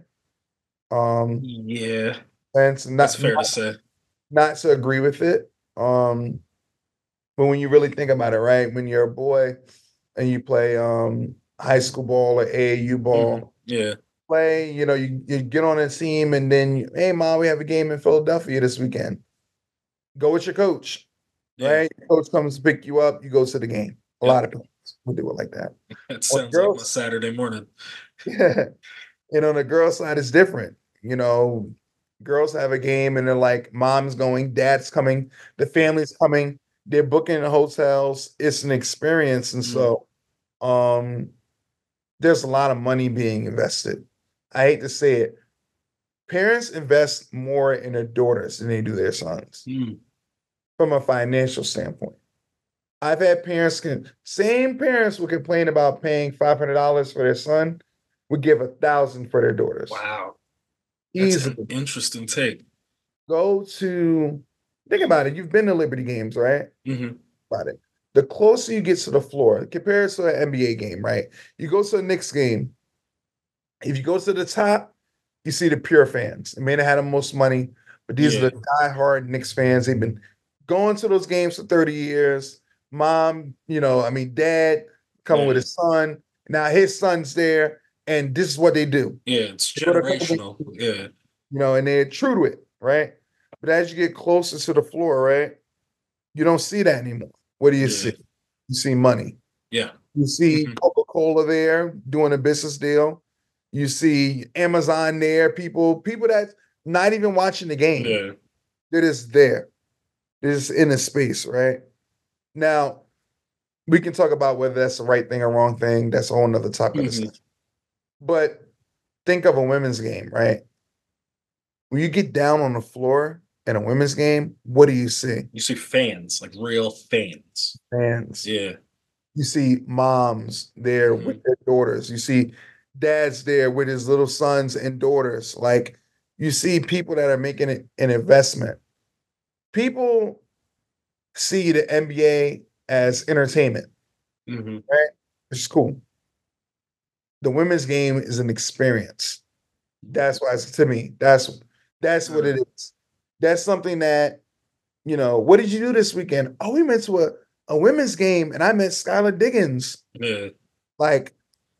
Um, Yeah. and it's That's not, fair to not say. not to agree with it. Um, but when you really think about it, right, when you're a boy and you play high school ball or AAU Hmm. ball, Yeah. play, you know, you get on a team and then, hey, mom, we have a game in Philadelphia this weekend. Go with your coach. Yeah. Right? Coach comes to pick you up, you go to the game. A Yep. lot of people will do it like that. That On the sounds like my girls, Saturday morning. yeah, and on the girls' side, it's different. You know, girls have a game and they're like, mom's going, dad's coming, the Yeah. family's coming, they're booking the hotels. It's an experience. And Mhm. so um there's a lot of money being invested. I hate to say it. Parents invest more in their daughters than they do their sons Mm. from a financial standpoint. I've had same parents will complain about paying $500 for their son, would give 1,000 for their daughters. Wow. That's an Easily. interesting take. Go to think about it. You've been to Liberty games, right? Hmm. About it. The closer you get to the floor, compare it to an NBA game, right? You go to a Knicks game. If you go to the top, you see the pure fans. They may not have the most money, but these are Yeah. the diehard Knicks fans. They've been going to those games for 30 years. Mom, you know, I mean, dad coming with Yeah. his son. Now his son's there, and this is what they do. Yeah. It's They go to a couple generational. games, Yeah. you know, and they're true to it, right? But as you get closer to the floor, right, you don't see that anymore. What do you Yeah. see? You see money. Yeah. You see Hmm. Coca-Cola there doing a business deal. You see Amazon there, people that not even watching the game. Yeah. They're just there. They're just in the space, right? Now, we can talk about whether that's the right thing or wrong thing. That's a whole nother topic of Hmm. discussion. But think of a women's game, right? When you get down on the floor in a women's game, what do you see? You see fans, like real fans. Fans. Yeah. You see moms there with Hmm. their daughters. You see dads there with his little sons and daughters. Like you see people that are making it an investment. People see the NBA as entertainment, Hmm. right? Which is cool. The women's game is an experience. That's why it's to me. That's what Uh, it is. That's something that, you know, what did you do this weekend? Oh, we went to a women's game and I met Skylar Diggins. yeah. Like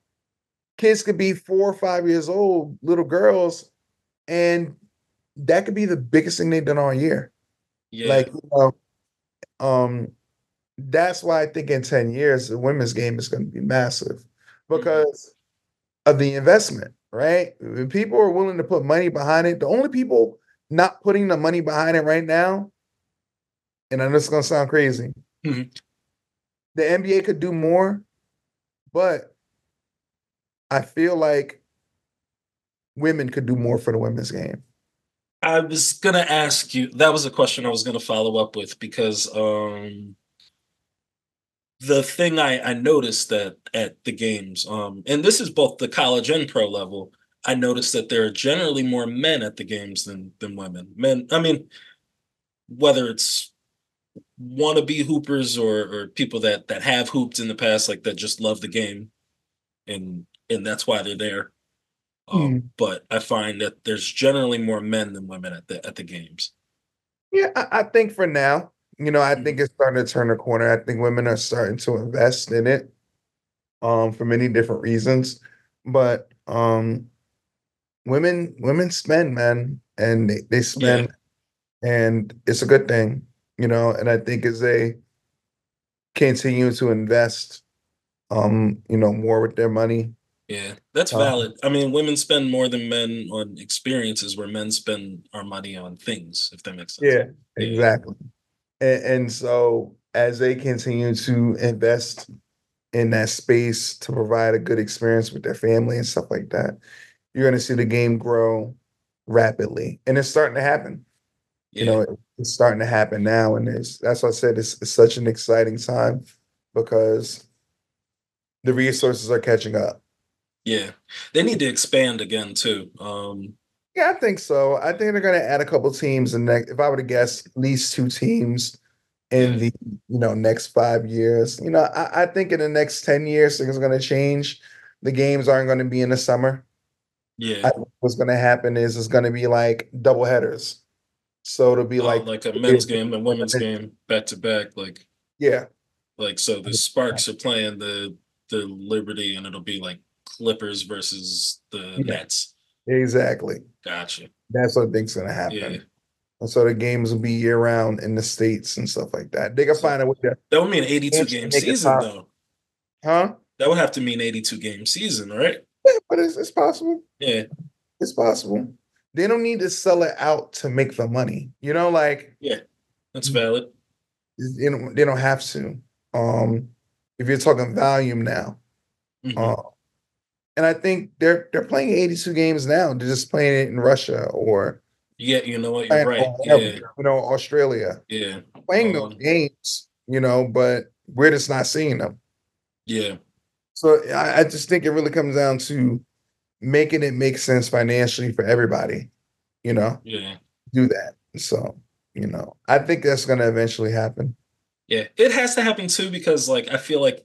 kids could be 4 or 5 years old, little girls, and that could be the biggest thing they've done all year. Yeah. Like, you know, um, that's why I think in 10 years the women's game is going to be massive Hmm. because of the investment, right? When people are willing to put money behind it, the only people not putting the money behind it right now, and I know it's gonna sound crazy, Hmm. the NBA could do more, but I feel like women could do more for the women's game. I was gonna ask you. That was a question I was gonna follow up with because the thing I noticed that at the games, and this is both the college and pro level, I noticed that there are generally more men at the games than women. Men, I mean, whether it's wannabe hoopers or people that have hooped in the past, like that just love the game and that's why they're there. Hmm. But I find that there's generally more men than women at the games. Yeah, I think for now, I think Mhm. it's starting to turn a corner. I think women are starting to invest in it, for many different reasons. But women spend, man, and they Yeah, spend, and it's a good thing, and I think as they continue to invest, more with their money. yeah, that's uh, valid. I mean, women spend more than men on experiences, where men spend our money on things. If that makes sense. yeah, Yeah, exactly. And so as they continue to invest in that space to provide a good experience with their family and stuff like that, you're going to see the game grow rapidly, and it's starting to happen. yeah, It's starting to happen now, and that's why I said it's such an exciting time because the resources are catching up. yeah. They need to expand again too. Yeah, I think so. I think they're going to add a couple teams, and if I were to guess, at least two teams in Yeah, the next 5 years. I think in the next 10 years things are going to change. The games aren't going to be in the summer. yeah. I think what's going to happen is it's going to be like double headers. So it'll be like, Like a men's game and women's game back to back. yeah, Like so, the Sparks are playing the Liberty, and it'll be like Clippers versus the yeah, Nets. exactly. Gotcha. That's what I think's going to Yeah. happen. And so the games will be year round in the states and stuff like that. They can So find a way to that would mean 82 eventually game make it season, top, though. huh? That would have to mean 82 game season, right? Yeah, but it's possible. Yeah. It's possible. They don't need to sell it out to make the money. Like Yeah. That's valid. they don't have to. Um, if you're talking volume now, Hmm. uh, and I think they're playing 82 games now. They're just playing it in Russia or Yeah. You know what? You're China right. or whatever, Yeah. Australia. Yeah. Playing those Um. games, but we're just not seeing them. Yeah. So I just think it really comes down to making it make sense financially for everybody. You know, Yeah. do that. So I think that's going to eventually happen. Yeah. It has to happen too because, like, I feel like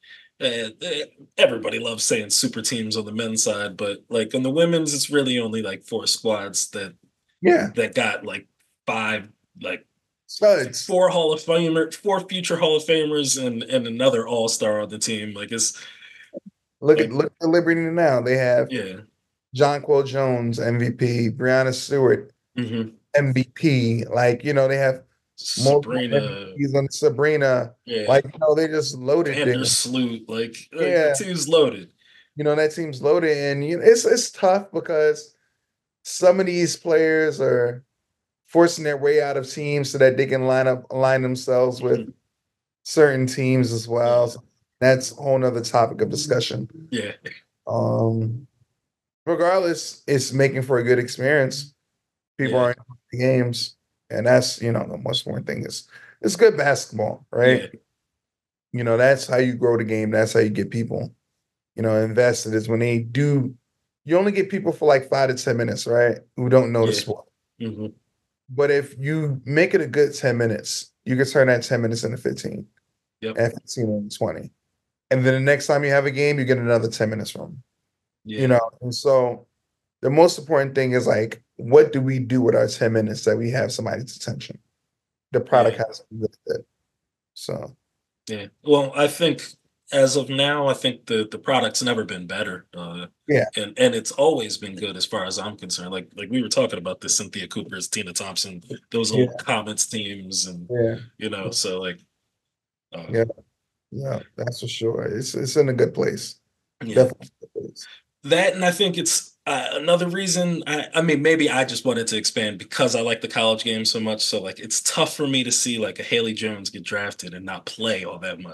everybody loves saying super teams on the men's side, but like on the women's, it's really only like four squads Yeah, that got like five, like studs. four future Hall of Famers, and another All Star on the team. Like it's like Look at the Liberty now. They have yeah, Jonquel Jones, MVP, Brianna Stewart, hmm MVP. Like, they have multiple Sabrina, MVPs on Sabrina. yeah, Like, they just loaded there. Vandersloot. Like the Yeah, team's loaded. that team's loaded, and it's tough because some of these players are forcing their way out of teams so that they can align themselves with Mhm. certain teams as well. Yeah, So that's a whole nother topic of discussion. yeah, Um, Regardless, it's making for a good experience. People yeah, are enjoying the games, and that's the most important thing is it's good basketball, yeah, right? That's how you grow the game. That's how you get people, invested. Is when they do. You only get people for like 5 to 10 minutes, right? Who don't know the yeah. sport. Hmm. But if you make it a good 10 minutes, you can turn that 10 minutes into 15, Yep. and 15 into 20, and then the next time you have a game, you get another 10 minutes from them. Yeah, And so the most important thing is like, what do we do with our 10 minutes that we have somebody's attention? The product yeah, has to be really good. So, yeah. Well, I think as of now, I think the product's never been better. yeah, And it's always been good as far as I'm concerned. Like we were talking about the Cynthia Cooper's, Tina Thompson, those yeah, old Comets teams, and yeah, so like yeah, um, yeah, that's for sure. It's in a good place. yeah, Definitely a good place. that, and I think it's another reason. I mean, maybe I just wanted to expand because I like the college game so much. So like, it's tough for me to see like a Haley Jones get drafted and not play all that much.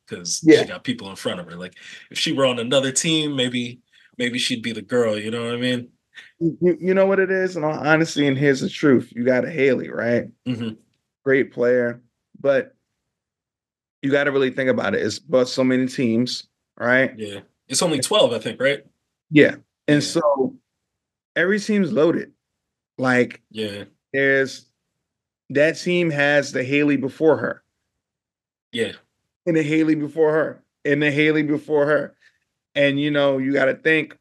because she Yeah. got people in front of her. Like if she were on another team, maybe she'd be the girl. You know what I mean? You know what it is? And honestly, and here's the truth. You got a Haley, right? Hmm. Great player. But you got to really think about it. It's but so many teams, right? Yeah, it's only 12, I think, right? Yeah. And Yeah, so every team's loaded. Like yeah, there's that team has the Haley before her, yeah, and the Haley before her, and the Haley before her. And you got to think,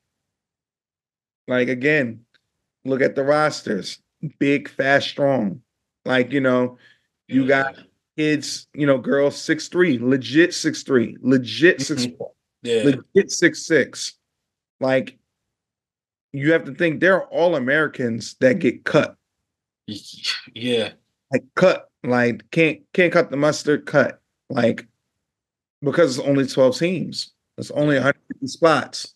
like, again, look at the rosters. Big, fast, strong. Like, you got yeah. kids, girls 6'3", legit 6'3", legit six Mhm. four, Yeah, legit 6'6". Like, you have to think they're all Americans that get cut. y- yeah, Like cut. Like can't cut the mustard, cut. Like, because it's only 12 teams. It's only yeah, 150 spots.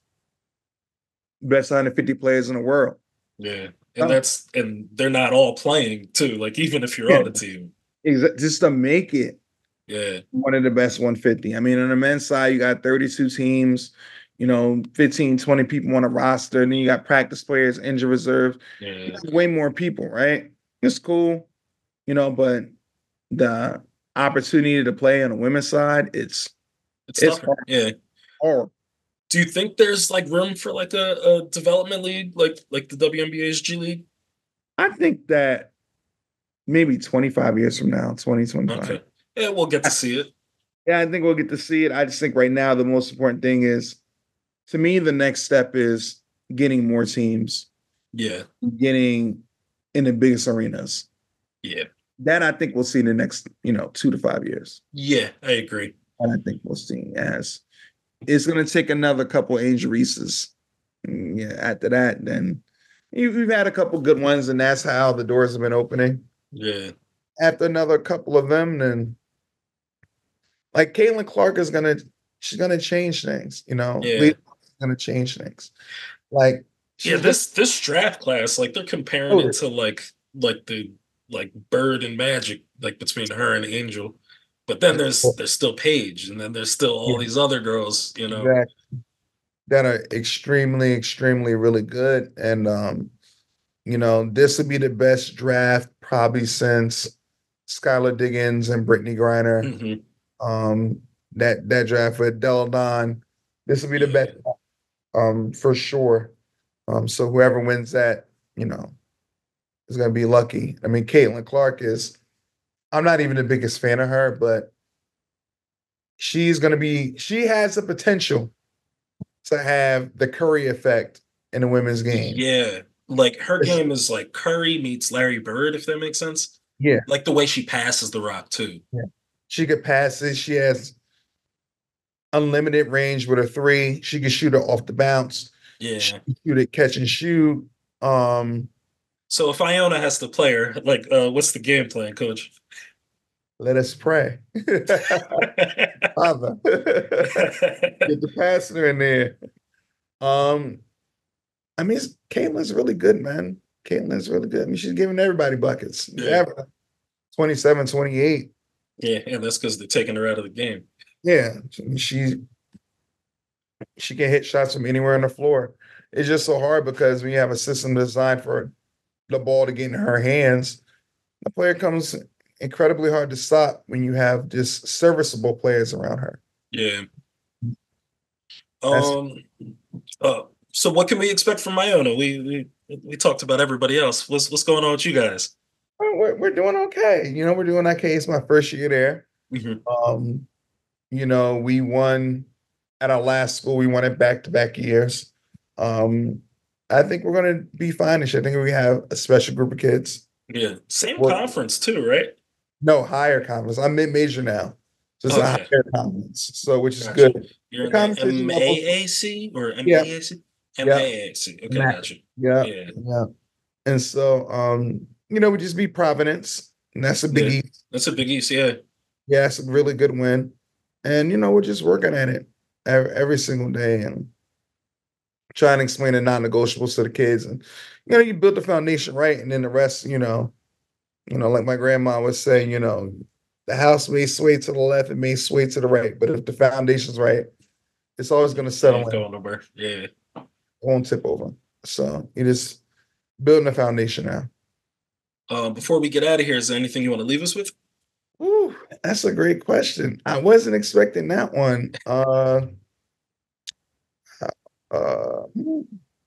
Best 150 players in the world. yeah. And Oh, they're not all playing too. Like even if you're yeah. on a team. Just to make it Yeah, one of the best 150. I mean, on the men's side, you got 32 teams, 15, 20 people on a roster. And then you got practice players, injured reserve. You yeah. got way more people, right? It's cool, but the opportunity to play on the women's side, It's it's tougher. Yeah. hard. Do you think there's like room for like a development league, like the WNBA's G League? I think that maybe 25 years from now, 2025. Okay. Yeah, we'll get to see it. Yeah, I think we'll get to see it. I just think right now the most important thing is, to me, the next step is getting more teams, Yeah, getting in the biggest arenas. yeah, That I think we'll see in the next, 2 to 5 years. yeah. I agree. And I think we'll see as it's going to take another couple injuries. Yeah, after that, then we've had a couple good ones, and that's how the doors have been opening. Yeah, After another couple of them, then like Caitlin Clark she's gonna change things. yeah, Lead is gonna change things. Like yeah. she's gonna This draft class, like they're comparing do it it. to like the like Bird and Magic, like between her and Angel. But then there's still Paige, and then there's still all Yeah, these other girls. exactly. That are extremely, extremely really good. And this would be the best draft probably since Skylar Diggins and Brittany Griner. Hmm. That draft with Deladon. This will be the best Yeah, for sure. So whoever wins that, is gonna be lucky. I mean, Caitlin Clark is, I'm not even the biggest fan of her, but she has the potential to have the Curry effect in the women's game. yeah. Like her It's- game is like Curry meets Larry Bird, if that makes sense. Yeah, Like the way she passes the rock too. yeah. She could pass it. She has unlimited range with her three. She can shoot it off the bounce. She Yeah. can shoot it, catch and shoot. Um, So if Iona has to play her, like, what's the game plan, Coach? Let us pray. Father. Get the passer in there. Um, I mean, Caitlin's really good, man. Caitlin's really good. I mean, she's giving everybody buckets. Yeah, Yeah, 27, 28. yeah, and that's because they're taking her out of the game. Yeah, she can hit shots from anywhere on the floor. It's just so hard because when you have a system designed for the ball to get in her hands, the player comes incredibly hard to stop when you have just serviceable players around her. Yeah. That's Um. So what can we expect from Iona? We talked about everybody else. What's going on with you guys? we're doing okay. We're doing okay. It's my first year there. Hmm. Um, we won at our last school. We won it back to back years. Um, I think we're gonna be fine this year. I think we have a special group of kids. Yeah, same Work conference too, right? No higher conference. I'm mid major now, so it's a Okay, higher conference. So which is gotcha. good. You're The in the conversation levels. MAAC or Yeah, MAAC? yeah, MAAC. Okay, Mac. gotcha. Yeah, Yeah, yeah. And so we just beat Providence, and that's a yeah. biggie. That's a Big East. Yeah, Yeah, it's a really good win. And we're just working at it every single day and trying to explain the non-negotiables to the kids. And you build the foundation right, and then the rest, like my grandma would say, the house may sway to the left, it may sway to the right, but if the foundation's right, it's always going to settle Ain't in. going nowhere. Yeah. It won't tip over. So you just building a foundation now. Before we get out of here, is there anything you want to leave us with? Ooh, that's a great question. I wasn't expecting that one. If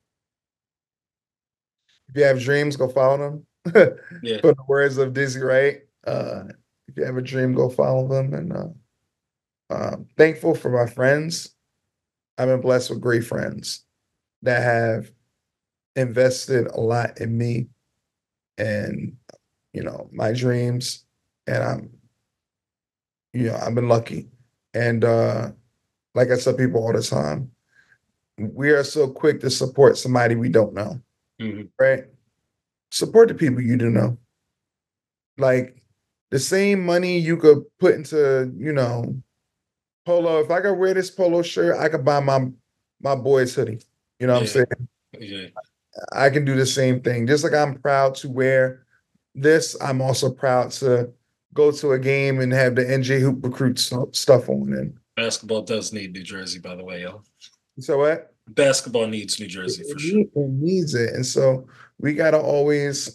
you have dreams, go follow them. Yeah. For the words of Dizzy Wright, if you have a dream, go follow them. And thankful for my friends. I've been blessed with great friends that have invested a lot in me and my dreams. And I've been lucky. And like I tell people all the time, we are so quick to support somebody we don't know, right? Support the people you do know. Like the same money you could put into, polo. If I could wear this polo shirt, I could buy my boy's hoodie. You know what I'm saying? Yeah. I can do the same thing. Just like I'm proud to wear this, I'm also proud to go to a game and have the NJ Hoop Recruit stuff on. And Basketball does need New Jersey, by the way, y'all. so what? Basketball needs New Jersey for sure. It needs it. And so we gotta always,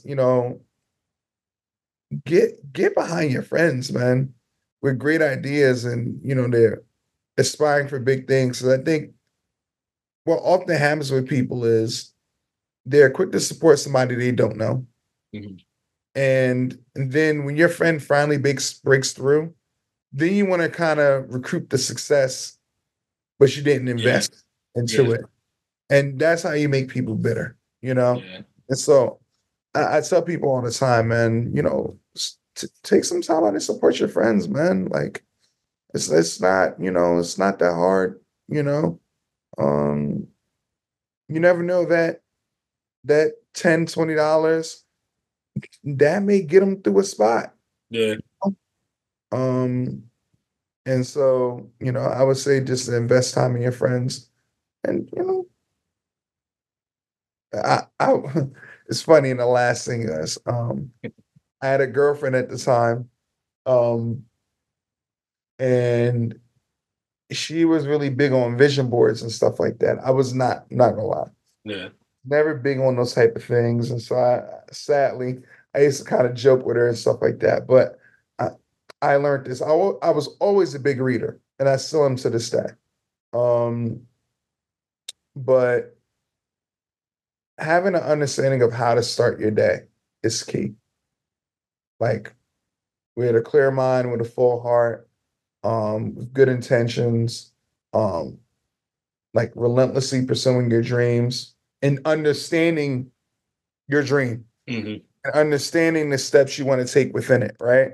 get behind your friends, man, with great ideas and they're aspiring for big things. So I think what often happens with people is they're quick to support somebody they don't know. Mhm. And then when your friend finally breaks through, then you want to kind of recruit the success, but you didn't invest into it. And that's how you make people bitter, Yeah. And so I tell people all the time, man, take some time out and support your friends, man. Like it's not, it's not that hard, you never know that $10, $20 that may get them through a spot. Yeah. Um, and so, I would say just invest time in your friends. And, I it's funny, and the last thing is, I had a girlfriend at the time, um, and she was really big on vision boards and stuff like that. I was not gonna lie. Yeah. Never big on those type of things. And so sadly, I used to kind of joke with her and stuff like that. But I, I learned this. I was always a big reader, and I still am to this day. Um, but having an understanding of how to start your day is key. Like with a clear mind, with a full heart, with good intentions, um, like relentlessly pursuing your dreams and understanding your dream Mm-hmm. and understanding the steps you want to take within it, right?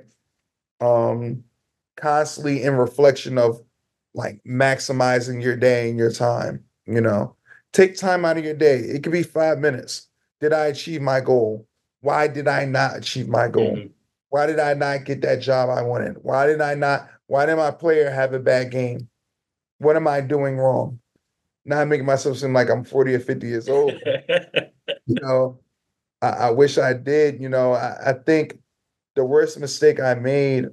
Constantly in reflection of like maximizing your day and your time, Take time out of your day. It could be 5 minutes. Did I achieve my goal? Why did I not achieve my goal? Mm-hmm. Why did I not get that job I wanted? Why did my player have a bad game? What am I doing wrong? Not making myself seem like I'm 40 or 50 years old. You know, I wish I did. I think the worst mistake I made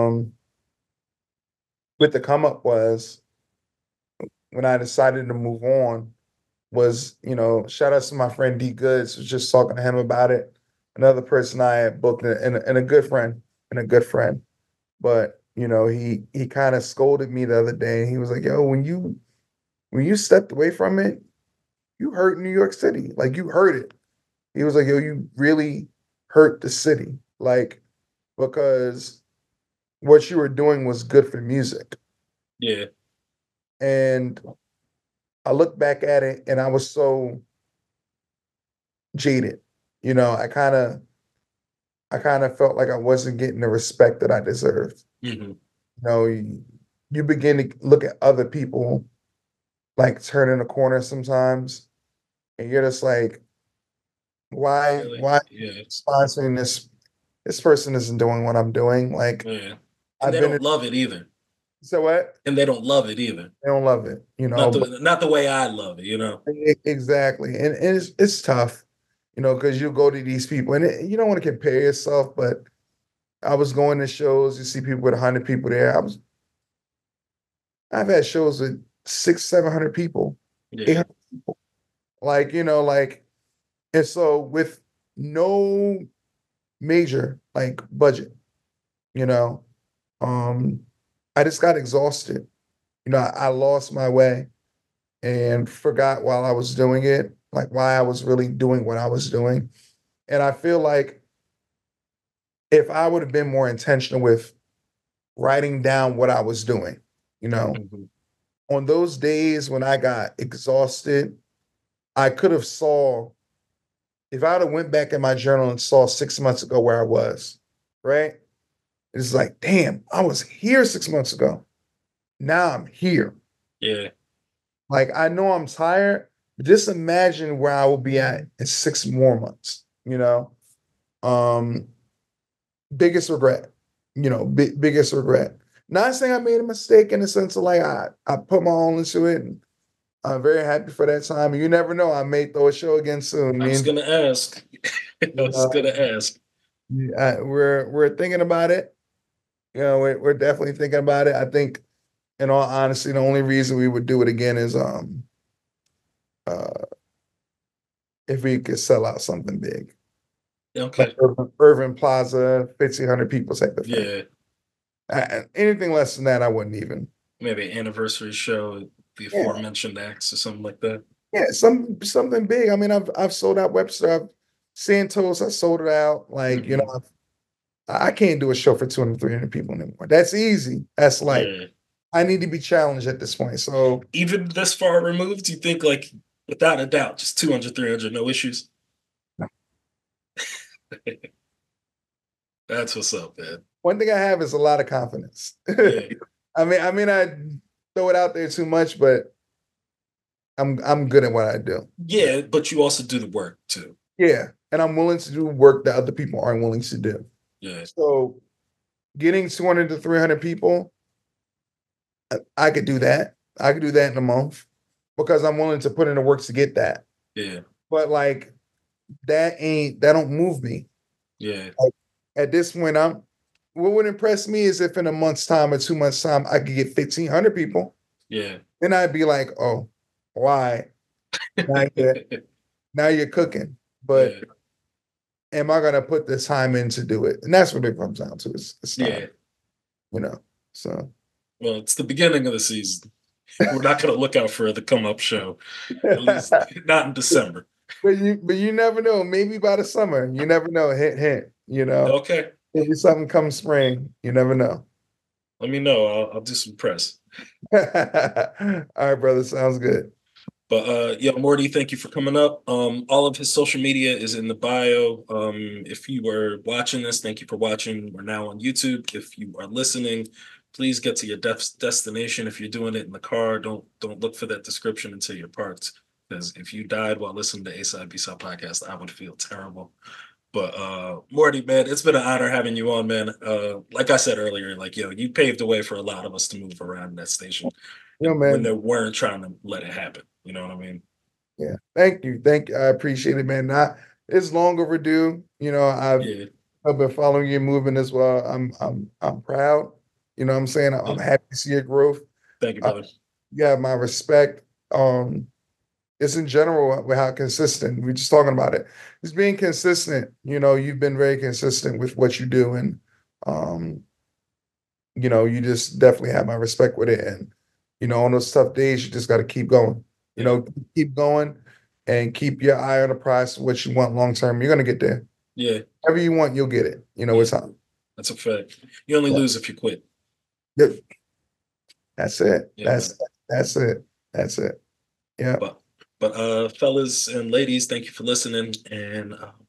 with the come up was when I decided to move on was, shout out to my friend D Goods, was just talking to him about it. Another person I had booked and a good friend and a good friend. But, he kind of scolded me the other day. He was like, yo, when you stepped away from it, you hurt New York City. Like you hurt it. He was like, yo, you really hurt the city. Like, because what you were doing was good for music. Yeah. And I look back at it and I was so jaded. I kind of felt like I wasn't getting the respect that I deserved. Mm-hmm. You begin to look at other people like turning a corner sometimes, and you're just like, why Really? why Yeah. sponsoring this person isn't doing what I'm doing. Like Yeah. And I've they been don't love it either. so what? And they don't love it either. They don't love it, Not but the way I love it. exactly. And it's tough, because you go to these people and you don't want to compare yourself, but I was going to shows, you see people with 100 people there. I've had shows with 700 people, Yeah. 800 people. Like, like, and so with no major like budget, you know, um, I just got exhausted. I lost my way and forgot while I was doing it, like why I was really doing what I was doing. And I feel like if I would have been more intentional with writing down what I was doing, you know, Mhm. on those days when I got exhausted, I could have saw if I'd have went back in my journal and saw 6 months ago where I was, right? It's like, damn, I was here 6 months ago. Now I'm here. Yeah. Like I know I'm tired, but just imagine where I will be at in 6 more months, Um, biggest regret, biggest regret. Not saying I made a mistake in the sense of like I put my all into it and I'm very happy for that time. And you never know, I may throw a show again soon. I Me was and gonna ask. I was gonna ask. we're thinking about it. We're definitely thinking about it. I think, in all honesty, the only reason we would do it again is uh if we could sell out something big, like Okay. Irving Plaza, 1,500 people type of thing. Yeah. Anything less than that, I wouldn't even. Maybe an anniversary show, the Yeah, aforementioned acts or something like that. yeah, something big. I mean, I've sold out Webster, Santos, I sold it out. Like, Hmm. I can't do a show for 200, 300 people anymore. That's easy. That's like, Yeah. I need to be challenged at this point. So, Even this far removed, you think like without a doubt, just 200, 300, no issues. That's what's up, man. one thing I have is a lot of confidence. Yeah. I throw it out there too much, but I'm good at what I do. Yeah, but you also do the work too. Yeah, and I'm willing to do work that other people aren't willing to do. Yeah. So, getting 200 to 300 people, I could do that. I could do that in a month because I'm willing to put in the work to get that. Yeah. But like that don't move me. Yeah. Like, at this point, what would impress me is if in a month's time or 2 months' time I could get 1,500 people. Yeah. Then I'd be like, oh, why? Now you're, now you're cooking. But Yeah. am I gonna put the time in to do it? And that's what it comes down to. It's Yeah. time, you know. So Well, it's the beginning of the season. We're not going to look out for the come up show, at least not in December. but you never know. Maybe by the summer, you never know. Hint, hint. Okay. Maybe something comes spring. You never know. Let me know. I'll do some press. All right, brother. Sounds good. But yo, Morty, thank you for coming up. All of his social media is in the bio. If you were watching this, thank you for watching. We're now on YouTube. If you are listening, please get to your destination. If you're doing it in the car, don't look for that description until you're parked. Because if you died while listening to A Side B Side podcast, I would feel terrible. But Morty, man, it's been an honor having you on, man. Like I said earlier, like you paved the way for a lot of us to move around in that station, and when they Man. weren't trying to let it happen. You know what I mean? Yeah. Thank you. Thank you. I appreciate it, man. It's long overdue. Yeah. I've been following your movement as well. I'm proud. You know what I'm saying? I'm Yeah. happy to see your growth. Thank you, Uh, brother. you have my respect. It's in general with how consistent we're just talking about it. Just being consistent. You've been very consistent with what you do, and um, you just definitely have my respect with it. And on those tough days, you just got to keep going. Yeah. Keep going, and keep your eye on the prize of what you want long term. You're gonna get there. Yeah. Whatever you want, you'll get it. Yeah. It's time. That's a fact. You only Yeah. lose if you quit. Yep. That's it. Yeah, man. That's it. That's it. Yeah. But fellas and ladies, thank you for listening. And